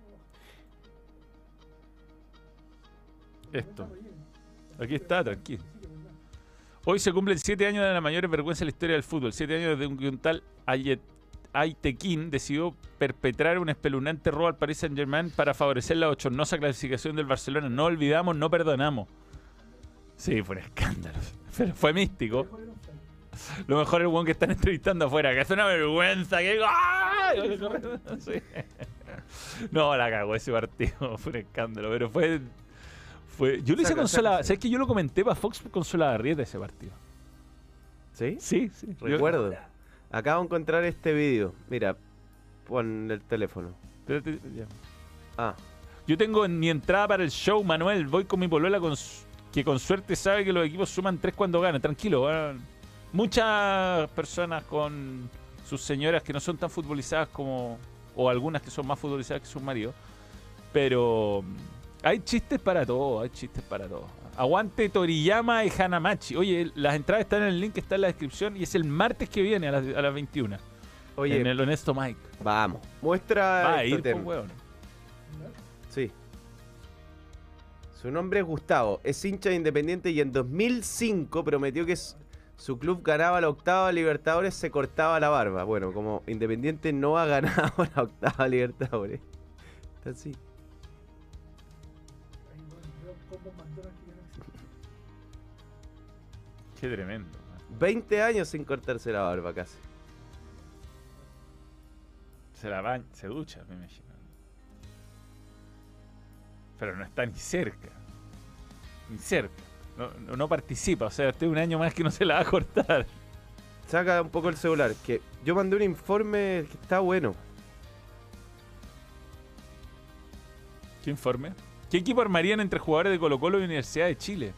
Esto. Aquí está, tranquilo. Hoy se cumplen siete años de la mayor vergüenza de la historia del fútbol. Siete años desde un, un tal Ayet, Aitekin decidió perpetrar un espeluznante robo al Paris Saint-Germain para favorecer la bochornosa clasificación del Barcelona. No olvidamos, no perdonamos. Sí, fue un escándalo. Pero fue místico. Lo mejor es el weón que están entrevistando afuera, que es una vergüenza. Que... ¡Ah! Sí. No, la cagó ese partido. Fue un escándalo, pero fue... Fue, yo lo hice con Sola. ¿Sabes que yo lo comenté para Fox con Solabarrieta ese partido? ¿Sí? Sí, sí. Recuerdo. Yo... Acabo de encontrar este vídeo. Mira, pon el teléfono. Espérate, ya. Ah. Yo tengo en mi entrada para el show, Manuel. Voy con mi polola con, que con suerte sabe que los equipos suman tres cuando ganan. Tranquilo. ¿Verdad? Muchas personas con sus señoras que no son tan futbolizadas como... O algunas que son más futbolizadas que sus maridos. Pero... Hay chistes para todo, hay chistes para todo. Aguante Toriyama y Hanamachi. Oye, las entradas están en el link que está en la descripción y es el martes que viene a las, a las veintiuna. Oye, en el Honesto Mike. Vamos. Muestra. Va a ir, pues, weón. Sí. Su nombre es Gustavo, es hincha de Independiente y en dos mil cinco prometió que su club ganaba la octava Libertadores, se cortaba la barba. Bueno, como Independiente no ha ganado la octava Libertadores. Está así. Qué tremendo. veinte años sin cortarse la barba casi. Se la baña, se ducha, me imagino. Pero no está ni cerca. Ni cerca. No, no, no participa. O sea, este un año más que no se la va a cortar. Saca un poco el celular. Que yo mandé un informe que está bueno. ¿Qué informe? ¿Qué equipo armarían entre jugadores de Colo-Colo y Universidad de Chile?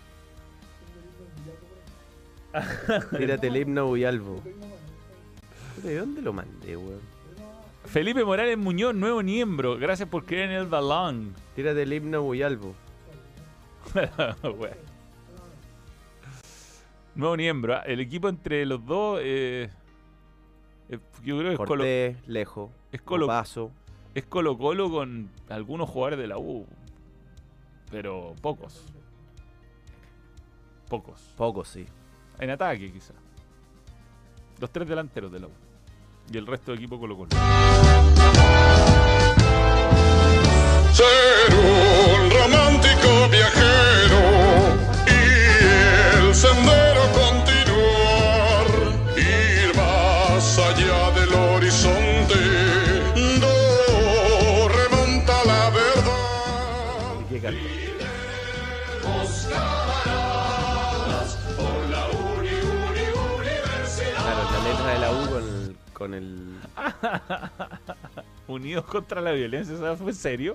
Tírate el himno Huyalbo. ¿De dónde lo mandé, weón? Felipe Morales Muñoz, nuevo miembro. Gracias por creer en el balón. Tírate el himno Huyalbo. Nuevo miembro. El equipo entre los dos. Eh, eh, yo creo que es Cortés, Colo Lejo. Es Colo Paso. Es Colo Colo con algunos jugadores de la U. Pero pocos. Pocos. Pocos, sí. En ataque, quizás. Los tres delanteros de la U. Y el resto del equipo Colo Colo. Ser un romántico viajero y el sendero continuar. Ir más allá del horizonte. No remonta la verdad. ¿Y qué canta? Claro, la letra de la U con el... Con el... Unidos contra la violencia, ¿sabes? ¿Fue serio?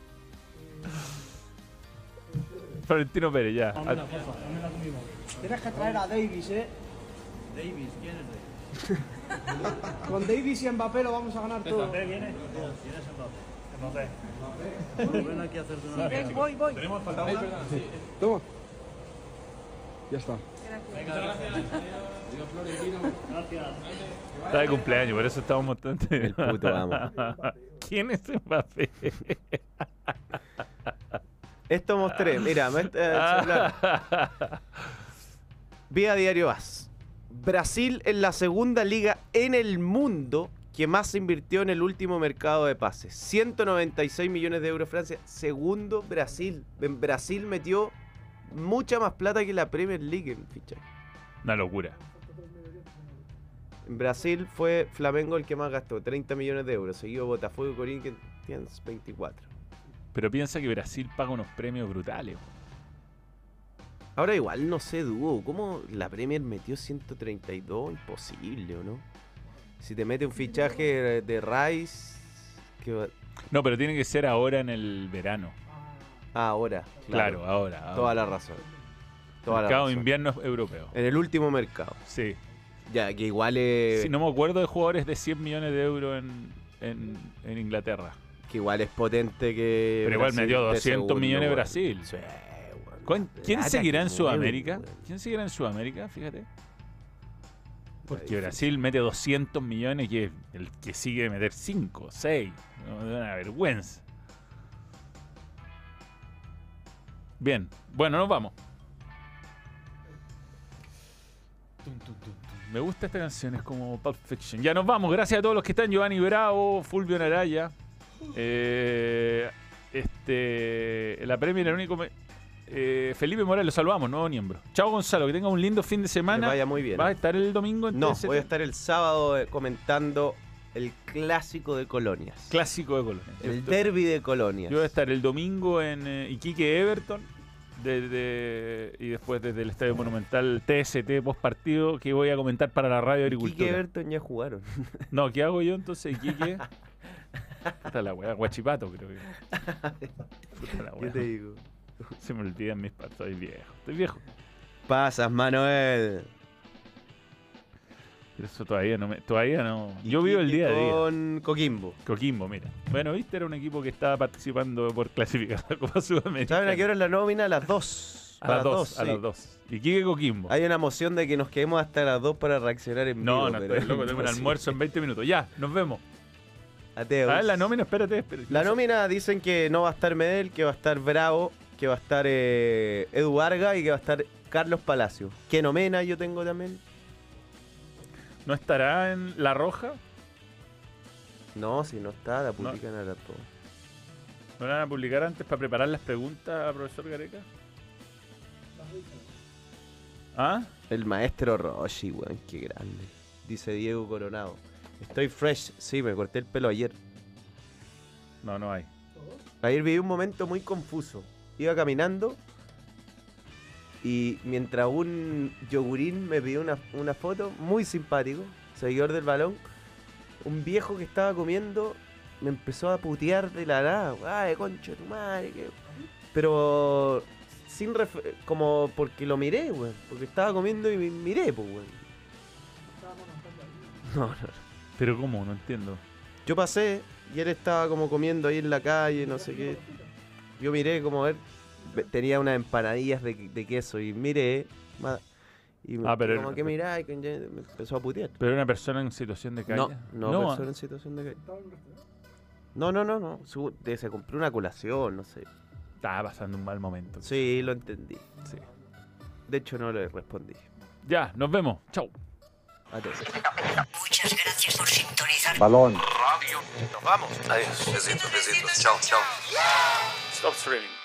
Florentino Pérez, ya. Tienes que traer a Davis, ¿eh? Davis, ¿quién es Davis? Con Davis y Mbappé lo vamos a ganar todo. ¿Mbappé viene? ¿Quién es Mbappé? Mbappé. Ven aquí a hacerte una... Ven, voy, voy. ¿Tenemos falta una? Sí. Toma. Ya está. Venga, gracias. Dios Florentino. Gracias. Está de cumpleaños, por eso estamos mostrando. El puto amo. ¿Quién es Mbappé? Esto mostré, mira, me, eh, Vía Diario As. Brasil es la segunda liga en el mundo que más invirtió en el último mercado de pases. ciento noventa y seis millones de euros Francia. Segundo Brasil. En Brasil metió mucha más plata que la Premier League en fichaje. Una locura. En Brasil fue Flamengo el que más gastó, treinta millones de euros. Seguido Botafogo y Corinthians, veinticuatro. Pero piensa que Brasil paga unos premios brutales. Ahora igual no sé, Duo, ¿cómo la Premier metió ciento treinta y dos? Imposible, ¿o no? Si te mete un fichaje de Rice... Que va... No, pero tiene que ser ahora en el verano. Ah, ahora. Claro, claro ahora, ahora. Toda la razón. Toda mercado la razón. invierno europeo. En el último mercado. Sí. Ya, que igual es... Sí, no me acuerdo de jugadores de cien millones de euros en, en, en Inglaterra. Que igual es potente que... Pero igual Brasil metió doscientos segundo, millones bueno. Brasil. Sí. ¿Quién Plata seguirá que en mueve, Sudamérica? weón. ¿Quién seguirá en Sudamérica? Fíjate. Porque difícil. Brasil mete doscientos millones y el que sigue de meter cinco, seis. No, es una vergüenza. Bien. Bueno, nos vamos. Me gusta esta canción, es como Pulp Fiction. Ya nos vamos. Gracias a todos los que están. Giovanni Bravo, Fulvio Naraya. Eh... Este, la Premier, el único. Me, eh, Felipe Morales, lo saludamos, nuevo miembro. Chao, Gonzalo, que tenga un lindo fin de semana. Que vaya muy bien. ¿Vas a estar el domingo en No, T S T? voy a estar el sábado eh, comentando el clásico de Colonias. Clásico de Colonia. El derbi de Colonias. Yo voy a estar el domingo en eh, Iquique Everton. De, de, y después desde el Estadio Monumental T S T post partido que voy a comentar para la Radio Agricultura. Iquique Everton ya jugaron. No, ¿qué hago yo entonces? Iquique. Puta la weá, Guachipato creo que. Puta la ¿Qué weá. te digo? Se me olvidan mis patos, estoy viejo. Estoy viejo. Pasas, Manuel. Pero eso todavía no me. Todavía no. Yo vivo el día a día. Con Coquimbo. Coquimbo, mira. Bueno, viste, era un equipo que estaba participando por clasificar a la Copa Sudamericana. ¿Saben a qué hora es la nómina? A las dos. A las dos, a sí. las dos. Iquique Coquimbo. Hay una moción de que nos quedemos hasta las dos para reaccionar en No, vivo. no, pero estoy loco, tengo un imposible. almuerzo en veinte minutos. Ya, nos vemos. Ateos. A ver, la nómina, espérate, espérate. La nómina dicen que no va a estar Medel, que va a estar Bravo, que va a estar eh, Edu Vargas y que va a estar Carlos Palacio. ¿Qué nómina yo tengo también? ¿No estará en La Roja? No, si no está, la publican a la todo. ¿No la van a publicar antes para preparar las preguntas a profesor Gareca? ¿Ah? El maestro Roshi, weón, qué grande. Dice Diego Coronado. Estoy fresh, sí, me corté el pelo ayer. No, no hay. Ayer viví un momento muy confuso. Iba caminando y mientras un yogurín me pidió una, una foto, muy simpático, seguidor del balón, un viejo que estaba comiendo me empezó a putear de la nada. Ay, concha de tu madre. Que... Pero sin ref... como porque lo miré, weón. Porque estaba comiendo y miré, pues, weón. No, no, no. ¿Pero cómo? No entiendo. Yo pasé y él estaba como comiendo ahí en la calle, no sé qué. Yo miré como él tenía unas empanadillas de, de queso y miré ma- y me, Ah, pero como era- que mirá y que ya me empezó a putear. ¿Pero era una persona en situación de calle? No, no, no persona en situación de calle. No, no, no, no. Su- de- se compró una colación, no sé. Estaba pasando un mal momento. Sí, lo entendí. Sí. De hecho no le respondí. Ya, nos vemos. Chau. Adiós. Muchas gracias por sintonizar. Balón. Radio. Nos vamos. Adiós. Besitos, besitos. Chao, chao. Stop streaming.